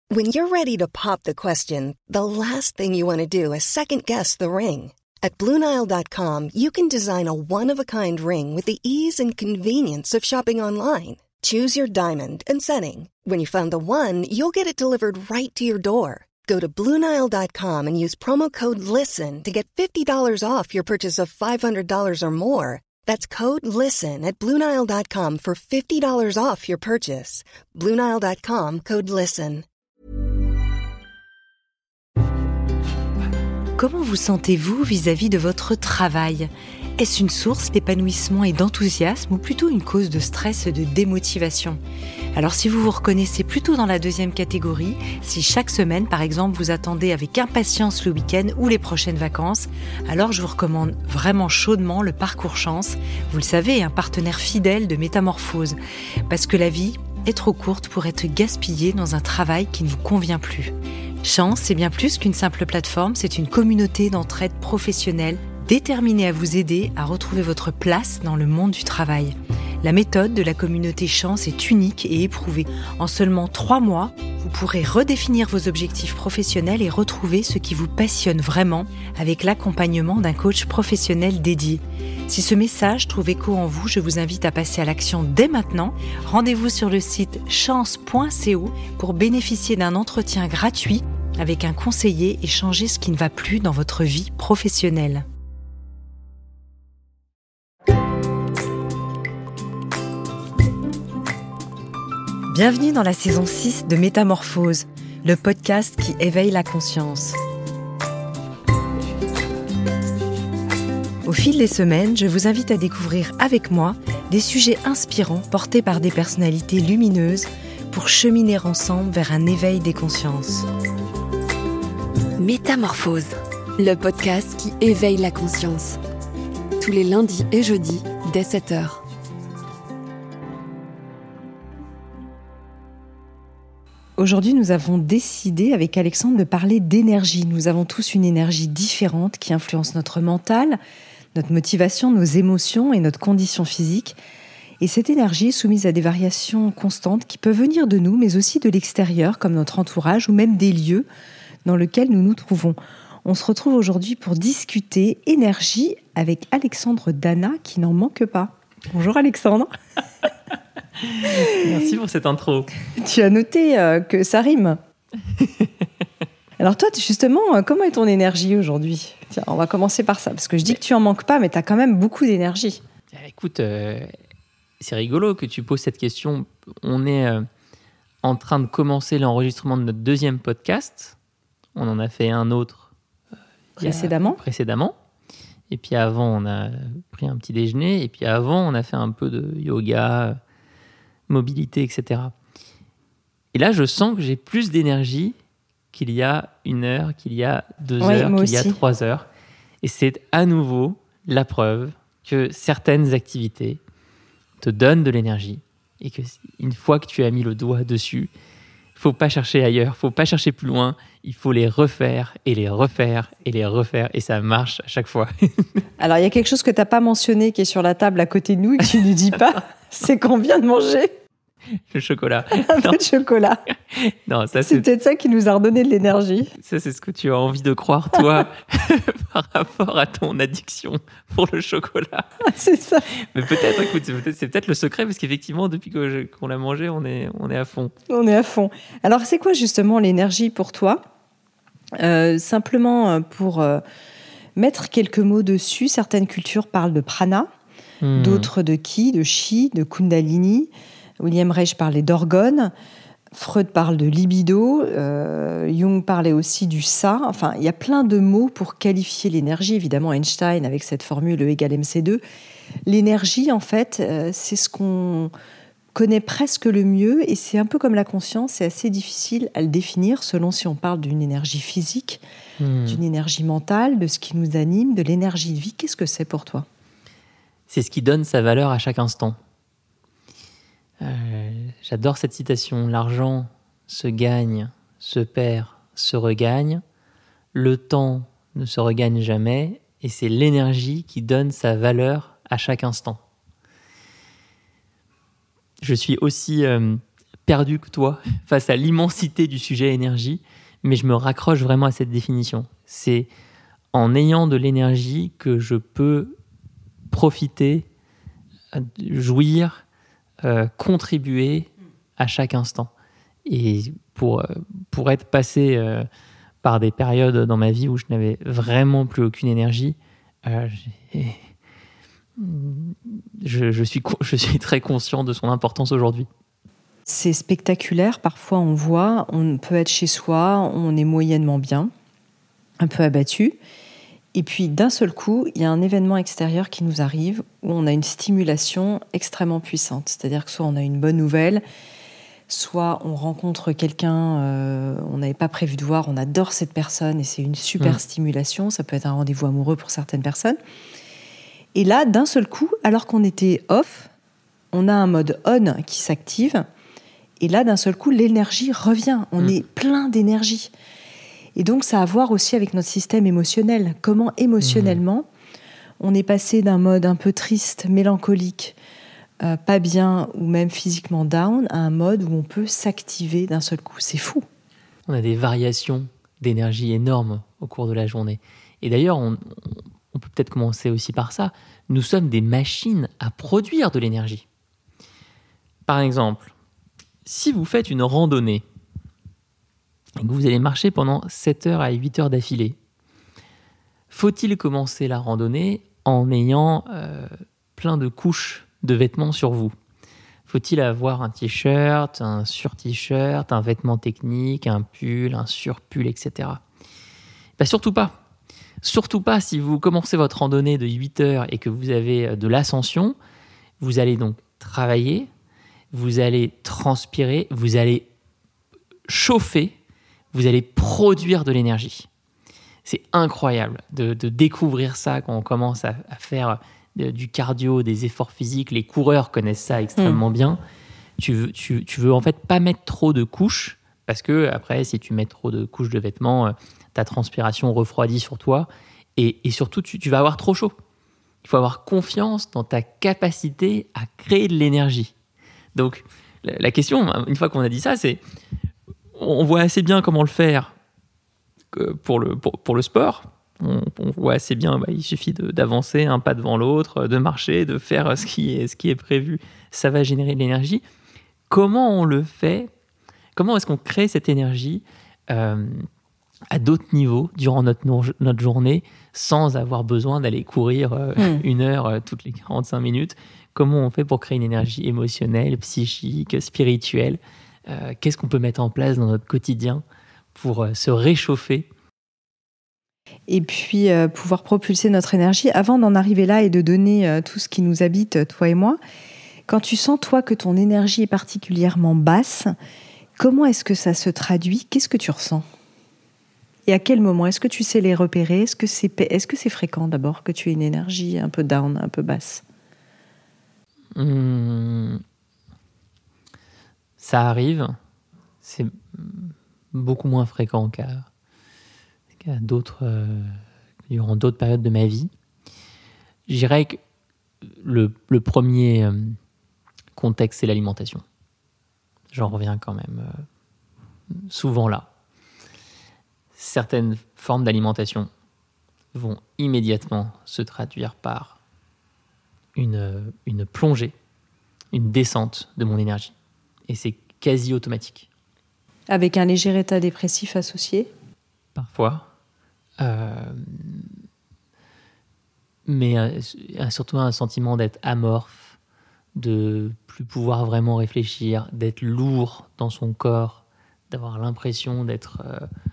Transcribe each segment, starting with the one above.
When you're ready to pop the question, the last thing you want to do is second-guess the ring. At BlueNile.com, you can design a one-of-a-kind ring with the ease and convenience of shopping online. Choose your diamond and setting. When you find the one, you'll get it delivered right to your door. Go to BlueNile.com and use promo code LISTEN to get $50 off your purchase of $500 or more. That's code LISTEN at BlueNile.com for $50 off your purchase. BlueNile.com, code LISTEN. Comment vous sentez-vous vis-à-vis de votre travail ? Est-ce une source d'épanouissement et d'enthousiasme ou plutôt une cause de stress et de démotivation ? Alors si vous vous reconnaissez plutôt dans la deuxième catégorie, si chaque semaine par exemple vous attendez avec impatience le week-end ou les prochaines vacances, alors je vous recommande vraiment chaudement le Parcours Chance. Vous le savez, un partenaire fidèle de Métamorphose. Parce que la vie est trop courte pour être gaspillée dans un travail qui ne vous convient plus. Chance, c'est bien plus qu'une simple plateforme, c'est une communauté d'entraide professionnelle déterminée à vous aider à retrouver votre place dans le monde du travail. La méthode de la communauté Chance est unique et éprouvée. En seulement 3 mois, vous pourrez redéfinir vos objectifs professionnels et retrouver ce qui vous passionne vraiment avec l'accompagnement d'un coach professionnel dédié. Si ce message trouve écho en vous, je vous invite à passer à l'action dès maintenant. Rendez-vous sur le site chance.co pour bénéficier d'un entretien gratuit avec un conseiller et changer ce qui ne va plus dans votre vie professionnelle. Bienvenue dans la saison 6 de Métamorphose, le podcast qui éveille la conscience. Au fil des semaines, je vous invite à découvrir avec moi des sujets inspirants portés par des personnalités lumineuses pour cheminer ensemble vers un éveil des consciences. Métamorphose, le podcast qui éveille la conscience. Tous les lundis et jeudis dès 7h. Aujourd'hui, nous avons décidé avec Alexandre de parler d'énergie. Nous avons tous une énergie différente qui influence notre mental, notre motivation, nos émotions et notre condition physique. Et cette énergie est soumise à des variations constantes qui peuvent venir de nous, mais aussi de l'extérieur, comme notre entourage ou même des lieux dans lesquels nous nous trouvons. On se retrouve aujourd'hui pour discuter énergie avec Alexandre Dana, qui n'en manque pas. Bonjour Alexandre. Merci pour cette intro. Tu as noté que ça rime. Alors toi, justement, comment est ton énergie aujourd'hui ? Tiens, on va commencer par ça, parce que je dis que tu en manques pas, mais tu as quand même beaucoup d'énergie. Écoute, c'est rigolo que tu poses cette question. On est en train de commencer l'enregistrement de notre deuxième podcast. On en a fait un autre précédemment. Et puis avant, on a pris un petit déjeuner. Et puis avant, on a fait un peu de yoga, mobilité, etc. Et là, je sens que j'ai plus d'énergie qu'il y a 1 heure, qu'il y a 2 heures, qu'il y a 3 heures. Et c'est à nouveau la preuve que certaines activités te donnent de l'énergie et que une fois que tu as mis le doigt dessus, il ne faut pas chercher ailleurs, il ne faut pas chercher plus loin, il faut les refaire et les refaire et les refaire et ça marche à chaque fois. Alors, il y a quelque chose que tu n'as pas mentionné qui est sur la table à côté de nous et que tu ne dis pas, c'est qu'on vient de manger le chocolat. Un peu de chocolat. Non, ça, c'est peut-être ça qui nous a redonné de l'énergie. Ça, c'est ce que tu as envie de croire, toi, par rapport à ton addiction pour le chocolat. C'est ça. Mais peut-être, écoute, c'est peut-être le secret, parce qu'effectivement, depuis qu'on l'a mangé, on est à fond. On est à fond. Alors, c'est quoi justement l'énergie pour toi ? Simplement pour mettre quelques mots dessus, certaines cultures parlent de prana, d'autres de ki, de chi, de kundalini. William Reich parlait d'orgone, Freud parle de libido, Jung parlait aussi du ça. Enfin, il y a plein de mots pour qualifier l'énergie. Évidemment, Einstein avec cette formule E = mc2. L'énergie, en fait, c'est ce qu'on connaît presque le mieux et c'est un peu comme la conscience, c'est assez difficile à le définir selon si on parle d'une énergie physique, d'une énergie mentale, de ce qui nous anime, de l'énergie de vie. Qu'est-ce que c'est pour toi ? C'est ce qui donne sa valeur à chaque instant. J'adore cette citation. L'argent se gagne, se perd, se regagne. Le temps ne se regagne jamais et c'est l'énergie qui donne sa valeur à chaque instant. Je suis aussi perdu que toi face à l'immensité du sujet énergie, mais je me raccroche vraiment à cette définition. C'est en ayant de l'énergie que je peux profiter, jouir, contribuer à chaque instant. Et pour être passé par des périodes dans ma vie où je n'avais vraiment plus aucune énergie, je suis très conscient de son importance aujourd'hui. C'est spectaculaire. Parfois, on peut être chez soi, on est moyennement bien, un peu abattu. Et puis, d'un seul coup, il y a un événement extérieur qui nous arrive où on a une stimulation extrêmement puissante. C'est-à-dire que soit on a une bonne nouvelle, soit on rencontre quelqu'un on n'avait pas prévu de voir, on adore cette personne et c'est une super stimulation. Ça peut être un rendez-vous amoureux pour certaines personnes. Et là, d'un seul coup, alors qu'on était off, on a un mode on qui s'active. Et là, d'un seul coup, l'énergie revient. On est plein d'énergie. Et donc, ça a à voir aussi avec notre système émotionnel. Comment, émotionnellement, on est passé d'un mode un peu triste, mélancolique, pas bien, ou même physiquement down, à un mode où on peut s'activer d'un seul coup. C'est fou. On a des variations d'énergie énormes au cours de la journée. Et d'ailleurs, on peut peut-être commencer aussi par ça. Nous sommes des machines à produire de l'énergie. Par exemple, si vous faites une randonnée et que vous allez marcher pendant 7 heures à 8 heures d'affilée, faut-il commencer la randonnée en ayant plein de couches de vêtements sur vous ? Faut-il avoir un t-shirt, un sur-t-shirt, un vêtement technique, un pull, un sur-pull, etc. Surtout pas. Surtout pas si vous commencez votre randonnée de 8 heures et que vous avez de l'ascension. Vous allez donc travailler, vous allez transpirer, vous allez chauffer, vous allez produire de l'énergie. C'est incroyable de découvrir ça quand on commence à faire du cardio, des efforts physiques. Les coureurs connaissent ça extrêmement bien. Tu veux en fait pas mettre trop de couches parce que après, si tu mets trop de couches de vêtements, ta transpiration refroidit sur toi et surtout, tu vas avoir trop chaud. Il faut avoir confiance dans ta capacité à créer de l'énergie. Donc, la question, une fois qu'on a dit ça, c'est on voit assez bien comment le faire pour le sport. On voit assez bien, il suffit d'avancer un pas devant l'autre, de marcher, de faire ce qui est prévu. Ça va générer de l'énergie. Comment on le fait ? Comment est-ce qu'on crée cette énergie à d'autres niveaux durant notre journée sans avoir besoin d'aller courir 1 heure toutes les 45 minutes ? Comment on fait pour créer une énergie émotionnelle, psychique, spirituelle ? Qu'est-ce qu'on peut mettre en place dans notre quotidien pour se réchauffer ? Et puis, pouvoir propulser notre énergie. Avant d'en arriver là et de donner tout ce qui nous habite, toi et moi, quand tu sens, toi, que ton énergie est particulièrement basse, comment est-ce que ça se traduit ? Qu'est-ce que tu ressens ? Et à quel moment ? Est-ce que tu sais les repérer ? Est-ce que c'est fréquent d'abord que tu aies une énergie un peu down, un peu basse ? Ça arrive. C'est beaucoup moins fréquent qu'à durant d'autres périodes de ma vie. Je dirais que le premier contexte, c'est l'alimentation. J'en reviens quand même souvent là. Certaines formes d'alimentation vont immédiatement se traduire par une plongée, une descente de mon énergie. Et c'est quasi automatique. Avec un léger état dépressif associé ? Parfois. Mais surtout un sentiment d'être amorphe, de plus pouvoir vraiment réfléchir, d'être lourd dans son corps, d'avoir l'impression d'être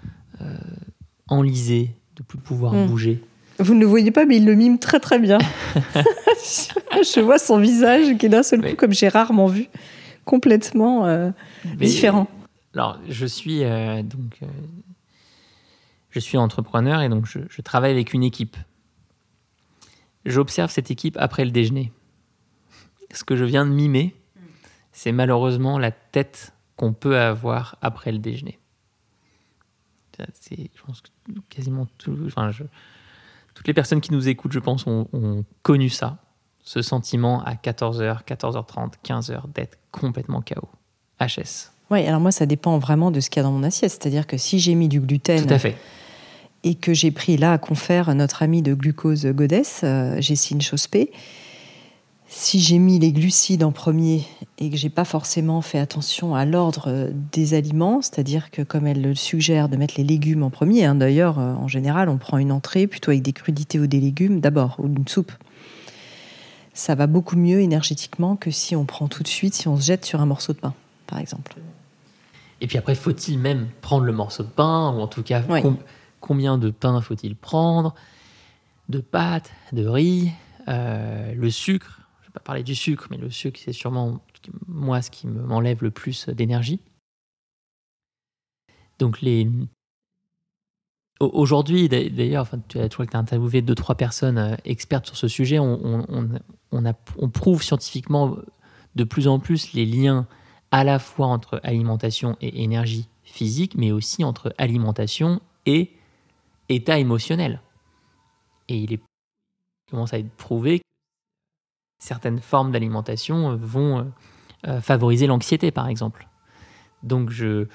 enlisé, de plus pouvoir bouger. Vous ne le voyez pas, mais il le mime très très bien. Je vois son visage qui est d'un seul coup, comme j'ai rarement vu, complètement différent. Alors, je suis entrepreneur et donc je travaille avec une équipe. J'observe cette équipe après le déjeuner. Ce que je viens de mimer, c'est malheureusement la tête qu'on peut avoir après le déjeuner. Je pense que quasiment toutes les personnes qui nous écoutent, je pense, ont connu ça. Ce sentiment à 14h, 14h30, 15h d'être complètement KO. HS. Oui, alors moi, ça dépend vraiment de ce qu'il y a dans mon assiette. C'est-à-dire que si j'ai mis du gluten... Tout à fait. Et que j'ai pris là à confère notre ami de glucose Goddess, Jessine Chospé. Si j'ai mis les glucides en premier et que j'ai pas forcément fait attention à l'ordre des aliments, c'est-à-dire que comme elle le suggère de mettre les légumes en premier, d'ailleurs en général on prend une entrée plutôt avec des crudités ou des légumes d'abord, ou une soupe. Ça va beaucoup mieux énergétiquement que si on prend tout de suite, si on se jette sur un morceau de pain, par exemple. Et puis après, faut-il même prendre le morceau de pain, ou en tout cas... Oui. Combien de pain faut-il prendre, de pâtes, de riz, le sucre. Je ne vais pas parler du sucre, mais le sucre, c'est sûrement, moi, ce qui m'enlève le plus d'énergie. Donc, aujourd'hui, d'ailleurs, tu as interviewé 2-3 personnes expertes sur ce sujet. On prouve scientifiquement de plus en plus les liens à la fois entre alimentation et énergie physique, mais aussi entre alimentation et état émotionnel. Et il commence à être prouvé que certaines formes d'alimentation vont favoriser l'anxiété, par exemple. Donc, je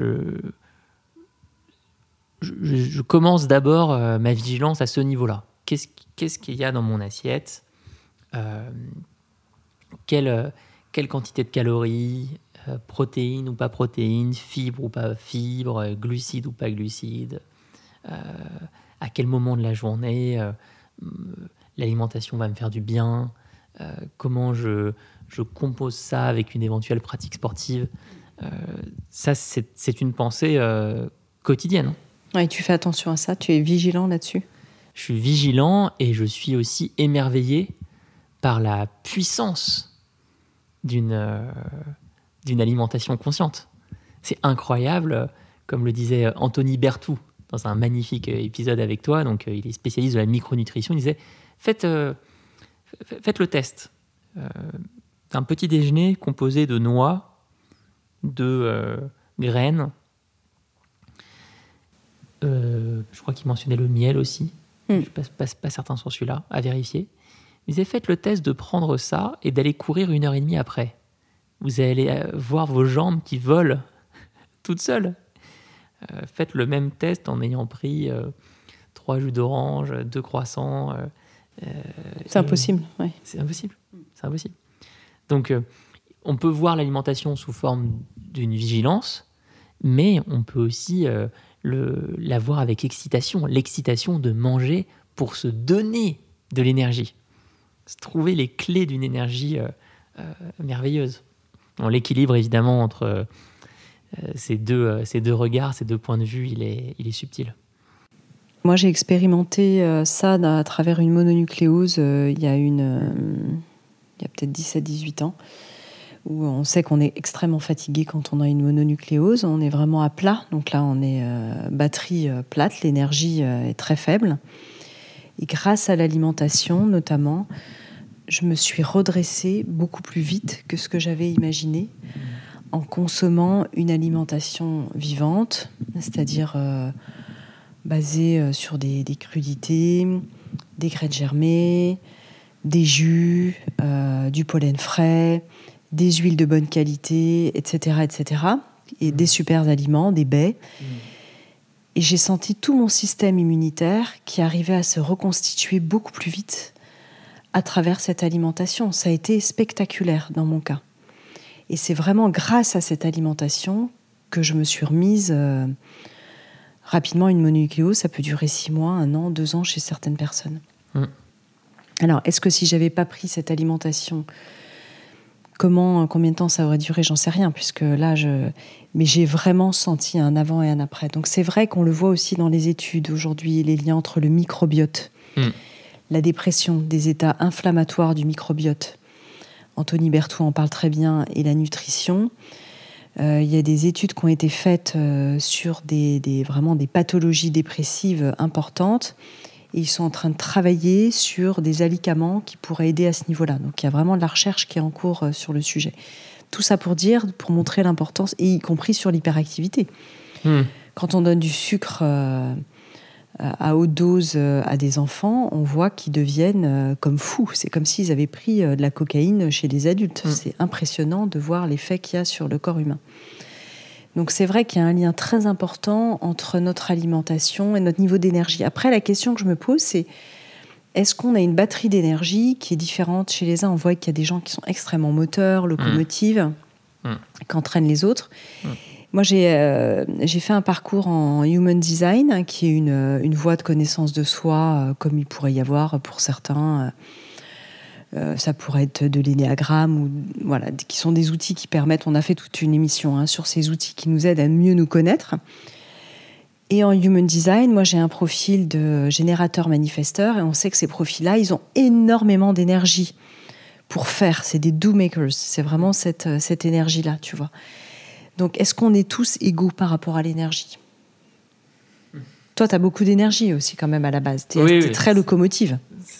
commence d'abord ma vigilance à ce niveau-là. Qu'est-ce qu'il y a dans mon assiette ? Quelle quantité de calories, protéines ou pas protéines, fibres ou pas fibres, glucides ou pas glucides, à quel moment de la journée l'alimentation va me faire du bien, comment je compose ça avec une éventuelle pratique sportive. Ça, c'est une pensée quotidienne. Ouais, tu fais attention à ça, tu es vigilant là-dessus. Je suis vigilant et je suis aussi émerveillé par la puissance d'une alimentation consciente. C'est incroyable, comme le disait Anthony Berthoud dans un magnifique épisode avec toi, donc il est spécialiste de la micronutrition, il disait faites le test. Un petit déjeuner composé de noix, de graines, je crois qu'il mentionnait le miel aussi, je ne suis pas certain sur celui-là, à vérifier. Il disait faites le test de prendre ça et d'aller courir 1h30 après. Vous allez voir vos jambes qui volent toutes seules. Faites le même test en ayant pris 3 jus d'orange, 2 croissants. C'est impossible. Ouais. C'est impossible. Donc, on peut voir l'alimentation sous forme d'une vigilance, mais on peut aussi la voir avec excitation. L'excitation de manger pour se donner de l'énergie. Trouver les clés d'une énergie merveilleuse. Bon, l'équilibre, évidemment, entre ces deux regards, ces 2 points de vue, il est subtil. Moi, j'ai expérimenté ça à travers une mononucléose il y a peut-être 17-18 ans, où on sait qu'on est extrêmement fatigué quand on a une mononucléose. On est vraiment à plat, donc là, on est batterie plate, l'énergie est très faible. Et grâce à l'alimentation, notamment, je me suis redressée beaucoup plus vite que ce que j'avais imaginé en consommant une alimentation vivante, c'est-à-dire basée sur des crudités, des graines germées, des jus, du pollen frais, des huiles de bonne qualité, etc., et des super aliments, des baies. Et j'ai senti tout mon système immunitaire qui arrivait à se reconstituer beaucoup plus vite à travers cette alimentation. Ça a été spectaculaire dans mon cas. Et c'est vraiment grâce à cette alimentation que je me suis remise rapidement une mononucléose. Ça peut durer 6 mois, 1 an, 2 ans chez certaines personnes. Alors, est-ce que si j'avais pas pris cette alimentation, combien de temps ça aurait duré, j'en sais rien, puisque là, mais j'ai vraiment senti un avant et un après. Donc c'est vrai qu'on le voit aussi dans les études aujourd'hui, les liens entre le microbiote, la dépression, des états inflammatoires du microbiote. Anthony Berthoud en parle très bien, et la nutrition. Il y a des études qui ont été faites sur vraiment des pathologies dépressives importantes. Et ils sont en train de travailler sur des alicaments qui pourraient aider à ce niveau-là. Donc il y a vraiment de la recherche qui est en cours sur le sujet. Tout ça pour montrer l'importance, et y compris sur l'hyperactivité. Quand on donne du sucre à haute dose à des enfants, on voit qu'ils deviennent comme fous. C'est comme s'ils avaient pris de la cocaïne chez des adultes. C'est impressionnant de voir l'effet qu'il y a sur le corps humain. Donc c'est vrai qu'il y a un lien très important entre notre alimentation et notre niveau d'énergie. Après, la question que je me pose, c'est est-ce qu'on a une batterie d'énergie qui est différente chez les uns ? On voit qu'il y a des gens qui sont extrêmement moteurs, locomotives, qui entraînent les autres. Moi, j'ai fait un parcours en Human Design, qui est une voie de connaissance de soi, comme il pourrait y avoir pour certains. Ça pourrait être de l'énéagramme, ou, voilà, qui sont des outils qui permettent... On a fait toute une émission sur ces outils qui nous aident à mieux nous connaître. Et en Human Design, moi, j'ai un profil de générateur-manifesteur, et on sait que ces profils-là, ils ont énormément d'énergie pour faire. C'est des do-makers. C'est vraiment cette énergie-là, tu vois. Donc, est-ce qu'on est tous égaux par rapport à l'énergie ? Toi, tu as beaucoup d'énergie aussi, quand même, à la base. Tu es très locomotive.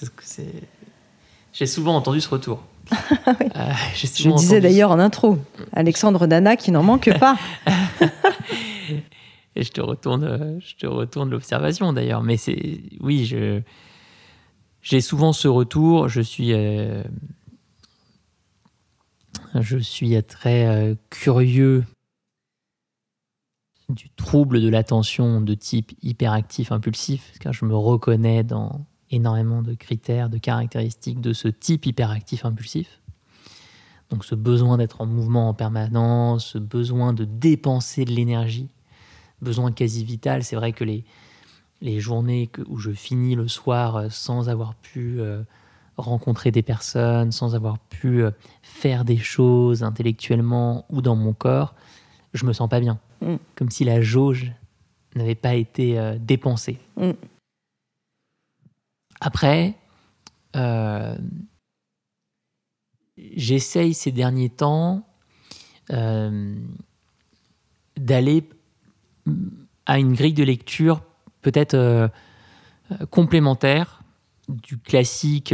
J'ai souvent entendu ce retour. Oui. Je disais d'ailleurs en intro, Alexandre Dana qui n'en manque pas. Et je te retourne l'observation d'ailleurs. Mais j'ai souvent ce retour. Je suis très curieux du trouble de l'attention de type hyperactif impulsif, car je me reconnais dans énormément de critères, de caractéristiques de ce type hyperactif impulsif. Donc ce besoin d'être en mouvement en permanence, ce besoin de dépenser de l'énergie, besoin quasi vital. C'est vrai que les journées où je finis le soir sans avoir pu rencontrer des personnes, sans avoir pu faire des choses intellectuellement ou dans mon corps, je me sens pas bien. Comme si la jauge n'avait pas été dépensée. Après, j'essaye ces derniers temps d'aller à une grille de lecture peut-être complémentaire du classique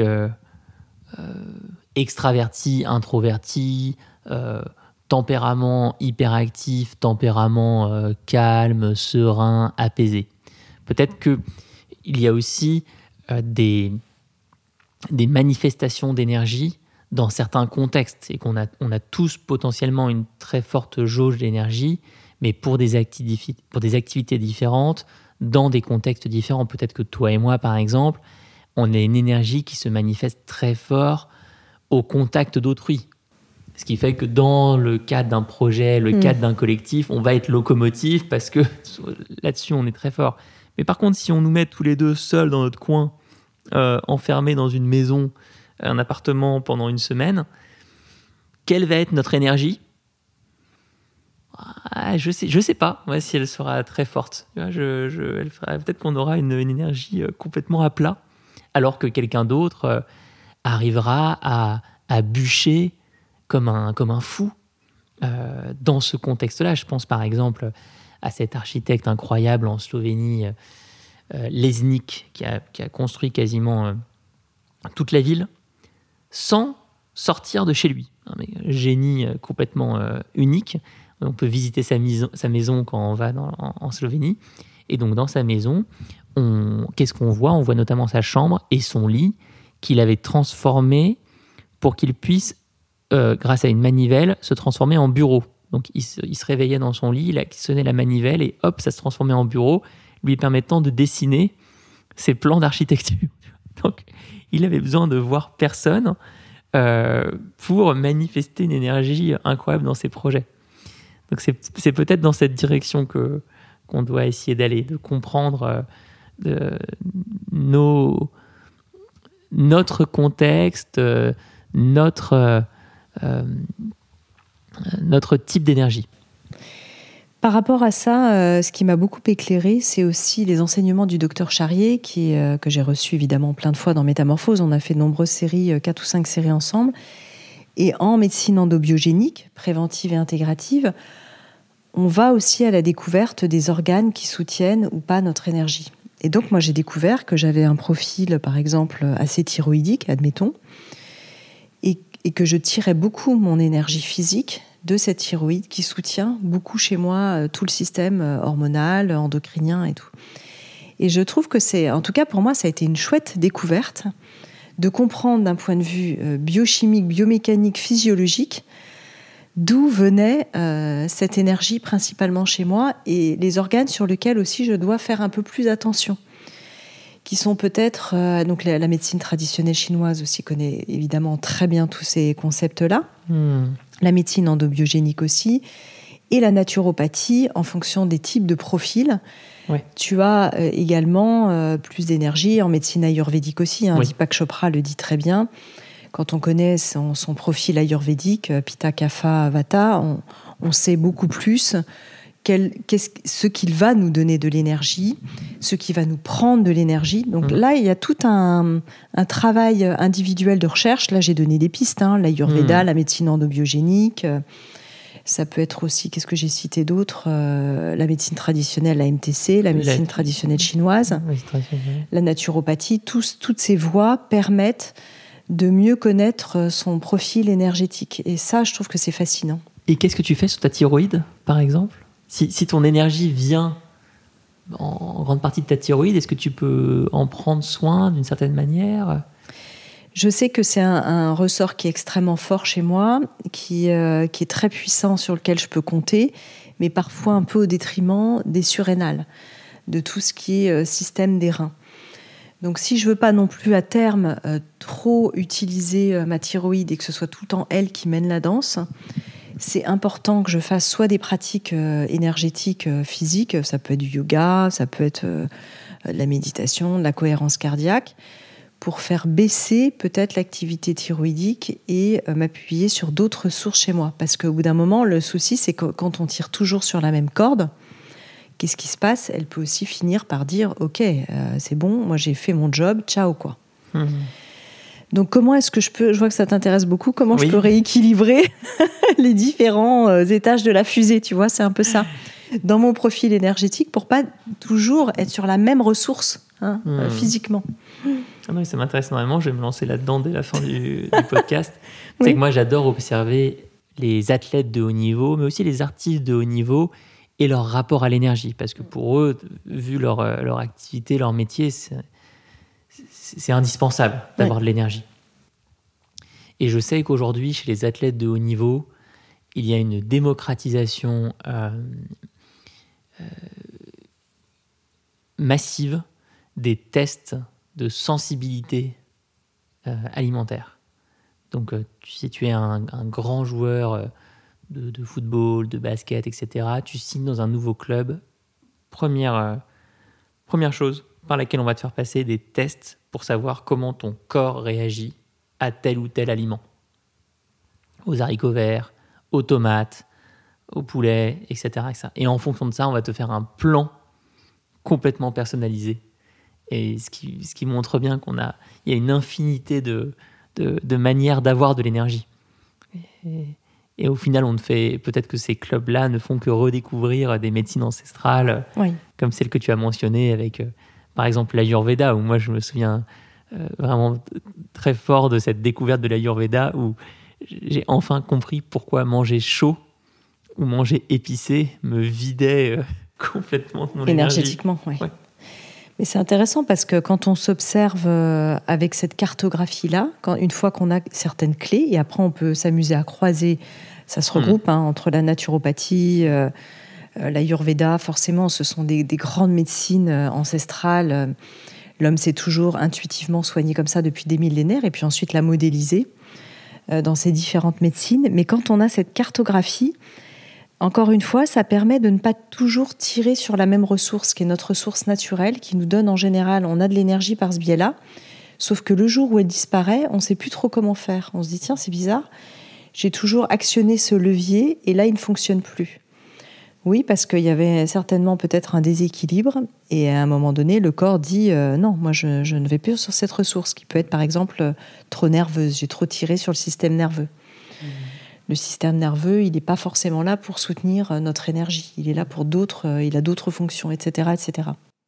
extraverti, introverti, tempérament hyperactif, tempérament calme, serein, apaisé. Peut-être qu'il y a aussi des manifestations d'énergie dans certains contextes et qu'on a tous potentiellement une très forte jauge d'énergie, mais pour des activités différentes, dans des contextes différents. Peut-être que toi et moi, par exemple, on a une énergie qui se manifeste très fort au contact d'autrui. Ce qui fait que dans le cadre d'un projet, le cadre d'un collectif, on va être locomotif parce que là-dessus, on est très fort. Mais par contre, si on nous met tous les deux seuls dans notre coin, enfermés dans une maison, un appartement pendant une semaine, quelle va être notre énergie ? Je sais pas, moi, si elle sera très forte. Peut-être qu'on aura une énergie complètement à plat, alors que quelqu'un d'autre arrivera à bûcher comme un fou dans ce contexte-là. Je pense par exemple à cet architecte incroyable en Slovénie, Lesnik, qui a construit quasiment toute la ville sans sortir de chez lui. Un génie complètement unique. On peut visiter sa maison quand on va en Slovénie. Et donc dans sa maison, qu'est-ce qu'on voit ? On voit notamment sa chambre et son lit qu'il avait transformé pour qu'il puisse, grâce à une manivelle, se transformer en bureau. Donc il se réveillait dans son lit, il sonnait la manivelle et hop, ça se transformait en bureau, lui permettant de dessiner ses plans d'architecture. Donc il avait besoin de voir personne pour manifester une énergie incroyable dans ses projets. Donc c'est peut-être dans cette direction qu'on doit essayer d'aller, de comprendre notre contexte, notre type d'énergie. Par rapport à ça, ce qui m'a beaucoup éclairé, c'est aussi les enseignements du docteur Charrier, que j'ai reçu évidemment plein de fois dans Métamorphose. On a fait de nombreuses séries, 4 ou 5 séries ensemble. Et en médecine endobiogénique, préventive et intégrative, on va aussi à la découverte des organes qui soutiennent ou pas notre énergie. Et donc, moi, j'ai découvert que j'avais un profil, par exemple, assez thyroïdique, admettons, et que je tirais beaucoup mon énergie physique de cette thyroïde qui soutient beaucoup chez moi tout le système hormonal, endocrinien et tout. Et je trouve que en tout cas pour moi, ça a été une chouette découverte de comprendre d'un point de vue biochimique, biomécanique, physiologique, d'où venait cette énergie principalement chez moi et les organes sur lesquels aussi je dois faire un peu plus attention, qui sont peut-être... donc la médecine traditionnelle chinoise aussi connaît évidemment très bien tous ces concepts-là. La médecine endobiogénique aussi, et la naturopathie en fonction des types de profils. Ouais. Tu as également plus d'énergie en médecine ayurvédique aussi. Oui. Deepak Chopra le dit très bien. Quand on connaît son profil ayurvédique, Pitta, Kapha, Vata, on sait beaucoup plus ce qu'il va nous donner de l'énergie, ce qui va nous prendre de l'énergie. Donc là, il y a tout un travail individuel de recherche. Là, j'ai donné des pistes, l'ayurveda, la médecine endobiogénique. Ça peut être aussi, qu'est-ce que j'ai cité d'autre, la médecine traditionnelle, la MTC, la médecine traditionnelle chinoise, la naturopathie. Toutes ces voies permettent de mieux connaître son profil énergétique. Et ça, je trouve que c'est fascinant. Et qu'est-ce que tu fais sur ta thyroïde, par exemple ? Si ton énergie vient en grande partie de ta thyroïde, est-ce que tu peux en prendre soin d'une certaine manière ? Je sais que c'est un ressort qui est extrêmement fort chez moi, qui est très puissant, sur lequel je peux compter, mais parfois un peu au détriment des surrénales, de tout ce qui est système des reins. Donc si je veux pas non plus à terme trop utiliser ma thyroïde et que ce soit tout le temps elle qui mène la danse, c'est important que je fasse soit des pratiques énergétiques physiques, ça peut être du yoga, ça peut être de la méditation, de la cohérence cardiaque, pour faire baisser peut-être l'activité thyroïdique et m'appuyer sur d'autres sources chez moi. Parce qu'au bout d'un moment, le souci, c'est que quand on tire toujours sur la même corde, qu'est-ce qui se passe ? Elle peut aussi finir par dire « Ok, c'est bon, moi j'ai fait mon job, ciao quoi ». Donc comment est-ce que je vois que ça t'intéresse beaucoup, comment je peux rééquilibrer les différents étages de la fusée, tu vois, c'est un peu ça. Dans mon profil énergétique, pour pas toujours être sur la même ressource physiquement. Ah non, ça m'intéresse énormément, je vais me lancer là-dedans dès la fin du podcast. C'est que moi j'adore observer les athlètes de haut niveau, mais aussi les artistes de haut niveau et leur rapport à l'énergie. Parce que pour eux, vu leur activité, leur métier, c'est indispensable d'avoir de l'énergie. Et je sais qu'aujourd'hui, chez les athlètes de haut niveau, il y a une démocratisation massive des tests de sensibilité alimentaire. Donc, si tu es un grand joueur de football, de basket, etc., tu signes dans un nouveau club. Première chose par laquelle on va te faire passer des tests pour savoir comment ton corps réagit à tel ou tel aliment. Aux haricots verts, aux tomates, au poulet, etc., etc. Et en fonction de ça, on va te faire un plan complètement personnalisé. Et ce qui montre bien il y a une infinité de manières d'avoir de l'énergie. Et au final, peut-être que ces clubs-là ne font que redécouvrir des médecines ancestrales, comme celle que tu as mentionnée avec, par exemple, l'Ayurveda, où moi je me souviens vraiment très fort de cette découverte de l'Ayurveda, où j'ai enfin compris pourquoi manger chaud ou manger épicé me vidait complètement de mon énergie. Énergétiquement, oui. Ouais. Mais c'est intéressant parce que quand on s'observe avec cette cartographie-là, une fois qu'on a certaines clés, et après on peut s'amuser à croiser, ça se regroupe entre la naturopathie, l'Ayurveda, forcément ce sont des grandes médecines ancestrales. L'homme s'est toujours intuitivement soigné comme ça depuis des millénaires, et puis ensuite l'a modélisé dans ces différentes médecines. Mais quand on a cette cartographie, encore une fois, ça permet de ne pas toujours tirer sur la même ressource, qui est notre ressource naturelle, qui nous donne en général, on a de l'énergie par ce biais-là, sauf que le jour où elle disparaît, on ne sait plus trop comment faire. On se dit, tiens, c'est bizarre, j'ai toujours actionné ce levier, et là, il ne fonctionne plus. Oui, parce qu'il y avait certainement peut-être un déséquilibre, et à un moment donné, le corps dit, non, moi, je ne vais plus sur cette ressource, qui peut être, par exemple, trop nerveuse, j'ai trop tiré sur le système nerveux. Le système nerveux, il n'est pas forcément là pour soutenir notre énergie. Il est là pour d'autres, il a d'autres fonctions, etc., etc.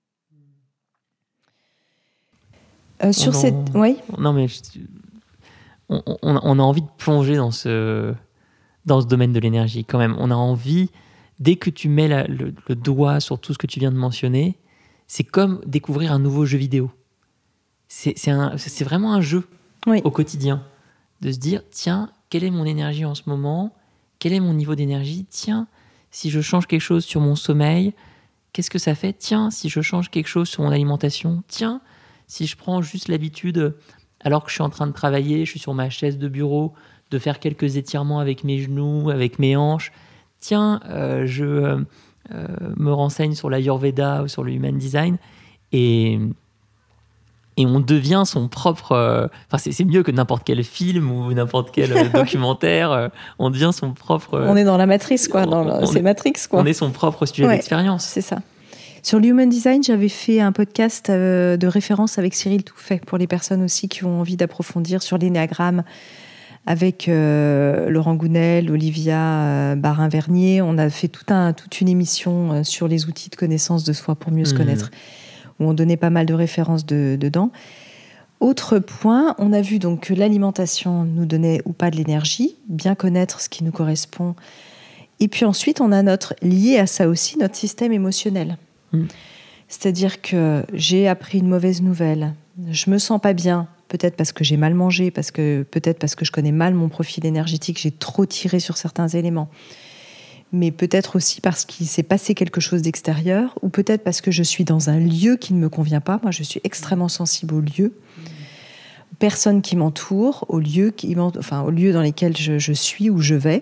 Oui. Non, mais on a envie de plonger dans ce domaine de l'énergie quand même. On a envie, dès que tu mets le doigt sur tout ce que tu viens de mentionner, c'est comme découvrir un nouveau jeu vidéo. C'est vraiment un jeu au quotidien. De se dire, tiens, quelle est mon énergie en ce moment ? Quel est mon niveau d'énergie ? Tiens, si je change quelque chose sur mon sommeil, qu'est-ce que ça fait ? Tiens, si je change quelque chose sur mon alimentation, tiens, si je prends juste l'habitude, alors que je suis en train de travailler, je suis sur ma chaise de bureau, de faire quelques étirements avec mes genoux, avec mes hanches. Tiens, je me renseigne sur l'Ayurveda ou sur le Human Design. Et on devient son propre... c'est mieux que n'importe quel film ou n'importe quel documentaire. On devient son propre... On est dans la matrice, quoi. C'est Matrix, quoi. On est son propre sujet d'expérience. C'est ça. Sur le Human Design, j'avais fait un podcast de référence avec Cyril Touffet pour les personnes aussi qui ont envie d'approfondir sur l'énéagramme avec Laurent Gounel, Olivia Barin-Vernier. On a fait toute une émission sur les outils de connaissance de soi pour mieux se connaître, où on donnait pas mal de références dedans. Autre point, on a vu donc que l'alimentation nous donnait ou pas de l'énergie, bien connaître ce qui nous correspond. Et puis ensuite, on a lié à ça aussi notre système émotionnel. C'est-à-dire que j'ai appris une mauvaise nouvelle, je me sens pas bien, peut-être parce que j'ai mal mangé, peut-être parce que je connais mal mon profil énergétique, j'ai trop tiré sur certains éléments. Mais peut-être aussi parce qu'il s'est passé quelque chose d'extérieur, ou peut-être parce que je suis dans un lieu qui ne me convient pas. Moi, je suis extrêmement sensible aux lieux, aux personnes qui m'entourent, aux lieux dans lesquels je suis ou je vais,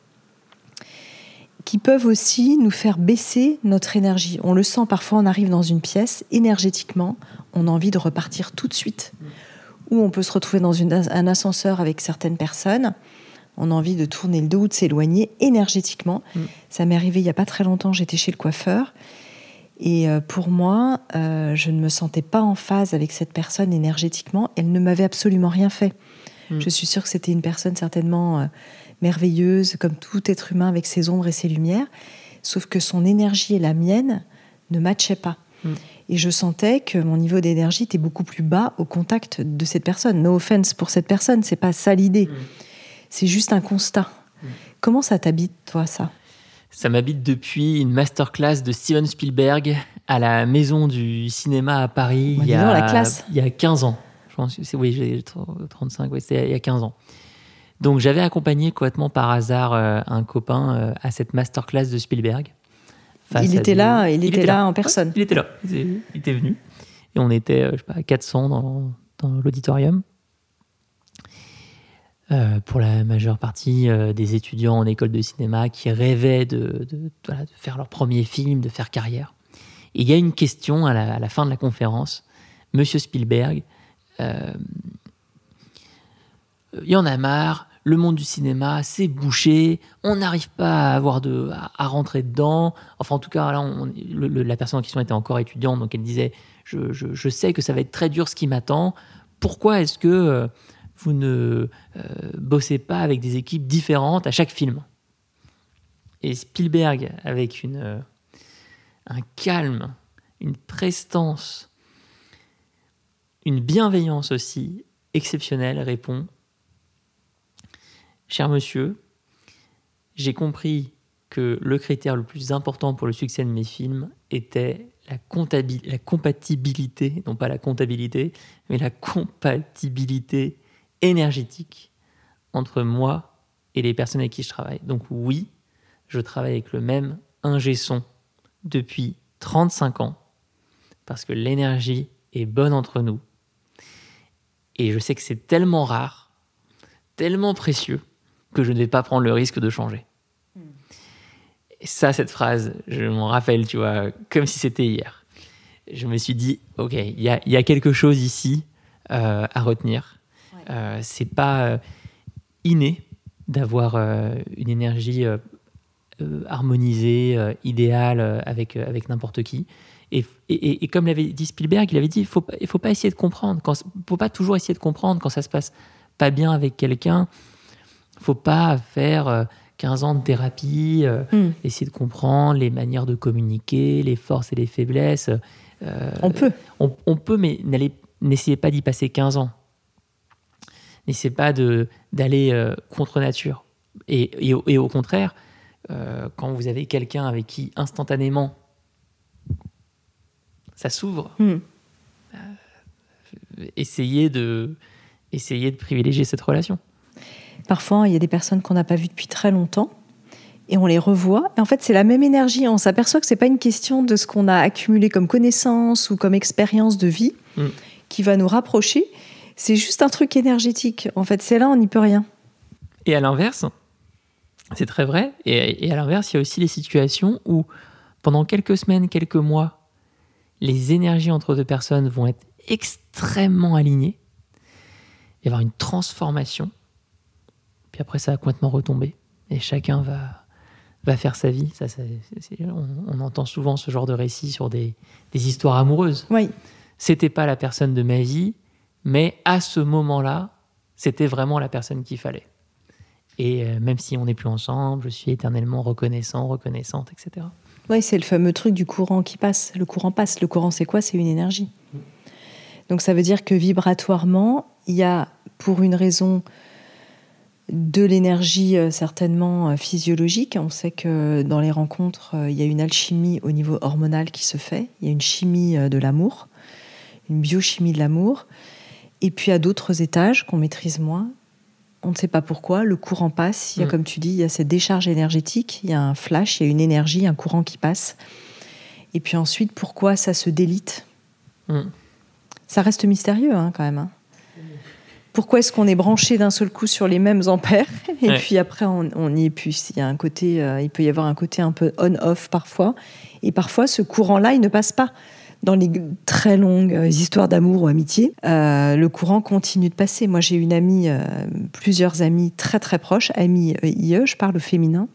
qui peuvent aussi nous faire baisser notre énergie. On le sent parfois, on arrive dans une pièce, énergétiquement, on a envie de repartir tout de suite. Ou on peut se retrouver dans un ascenseur avec certaines personnes, on a envie de tourner le dos ou de s'éloigner énergétiquement. Ça m'est arrivé il n'y a pas très longtemps, j'étais chez le coiffeur, et pour moi, je ne me sentais pas en phase avec cette personne énergétiquement, elle ne m'avait absolument rien fait. Je suis sûre que c'était une personne certainement merveilleuse, comme tout être humain avec ses ombres et ses lumières, sauf que son énergie et la mienne ne matchaient pas. Et je sentais que mon niveau d'énergie était beaucoup plus bas au contact de cette personne. No offense pour cette personne, c'est pas ça l'idée. C'est juste un constat. Comment ça t'habite, toi, ça ? Ça m'habite depuis une masterclass de Steven Spielberg à la Maison du Cinéma à Paris il y a 15 ans. Je pense que j'ai 35, c'était il y a 15 ans. Donc j'avais accompagné complètement par hasard un copain à cette masterclass de Spielberg. Il était là en personne. Il était là, il était venu. Et on était, 400 dans l'auditorium. Pour la majeure partie des étudiants en école de cinéma qui rêvaient de faire leur premier film, de faire carrière. Et il y a une question à la fin de la conférence. Monsieur Spielberg, il y en a marre, le monde du cinéma, c'est bouché, on n'arrive pas à rentrer dedans. Enfin, en tout cas, là, la personne en question était encore étudiante, donc elle disait je sais que ça va être très dur ce qui m'attend. Pourquoi est-ce que vous ne bossez pas avec des équipes différentes à chaque film ? Et Spielberg, avec un calme, une prestance, une bienveillance aussi exceptionnelle, répond: cher monsieur, j'ai compris que le critère le plus important pour le succès de mes films était la compatibilité, non pas la comptabilité, mais la compatibilité énergétique entre moi et les personnes avec qui je travaille. Donc oui, je travaille avec le même ingé son depuis 35 ans, parce que l'énergie est bonne entre nous. Et je sais que c'est tellement rare, tellement précieux, que je ne vais pas prendre le risque de changer. Et ça, cette phrase, je m'en rappelle, tu vois, comme si c'était hier. Je me suis dit, ok, il y a quelque chose ici à retenir. Ouais. C'est pas inné d'avoir une énergie harmonisée, idéale avec n'importe qui. Et comme l'avait dit Spielberg, il avait dit, il faut pas essayer de comprendre. Faut pas toujours essayer de comprendre quand ça se passe pas bien avec quelqu'un. Faut pas faire 15 ans de thérapie, essayer de comprendre les manières de communiquer, les forces et les faiblesses. On peut, mais n'essayez pas d'y passer 15 ans. N'essayez pas d'aller contre nature. Et au contraire, quand vous avez quelqu'un avec qui instantanément ça s'ouvre. Essayez de privilégier cette relation. Parfois, il y a des personnes qu'on n'a pas vues depuis très longtemps et on les revoit. Et en fait, c'est la même énergie. On s'aperçoit que ce n'est pas une question de ce qu'on a accumulé comme connaissance ou comme expérience de vie qui va nous rapprocher. C'est juste un truc énergétique. En fait, c'est là, on n'y peut rien. Et à l'inverse, c'est très vrai. Et à l'inverse, il y a aussi les situations où, pendant quelques semaines, quelques mois, les énergies entre deux personnes vont être extrêmement alignées. Il va y avoir une transformation. Puis après, ça va complètement retomber. Et chacun va faire sa vie. On entend souvent ce genre de récits sur des histoires amoureuses. Oui. C'était pas la personne de ma vie, mais à ce moment-là, c'était vraiment la personne qu'il fallait. Et même si on n'est plus ensemble, je suis éternellement reconnaissante, etc. Oui, c'est le fameux truc du courant qui passe. Le courant passe. Le courant, c'est quoi ? C'est une énergie. Donc ça veut dire que vibratoirement, il y a, pour une raison de l'énergie certainement physiologique, on sait que dans les rencontres, il y a une alchimie au niveau hormonal qui se fait. Il y a une chimie de l'amour, une biochimie de l'amour. Et puis à d'autres étages qu'on maîtrise moins, on ne sait pas pourquoi, le courant passe. Il y a, comme tu dis, il y a cette décharge énergétique, il y a un flash, il y a une énergie, un courant qui passe. Et puis ensuite, pourquoi ça se délite ? Ça reste mystérieux quand même. Pourquoi est-ce qu'on est branché d'un seul coup sur les mêmes ampères et puis après on n'y est plus ? Il y a un côté, il peut y avoir un côté un peu on-off parfois. Et parfois, ce courant-là, il ne passe pas. Dans les très longues histoires d'amour ou amitié, le courant continue de passer. Moi, j'ai une amie, plusieurs amies très très proches, amies IE, je parle au féminin.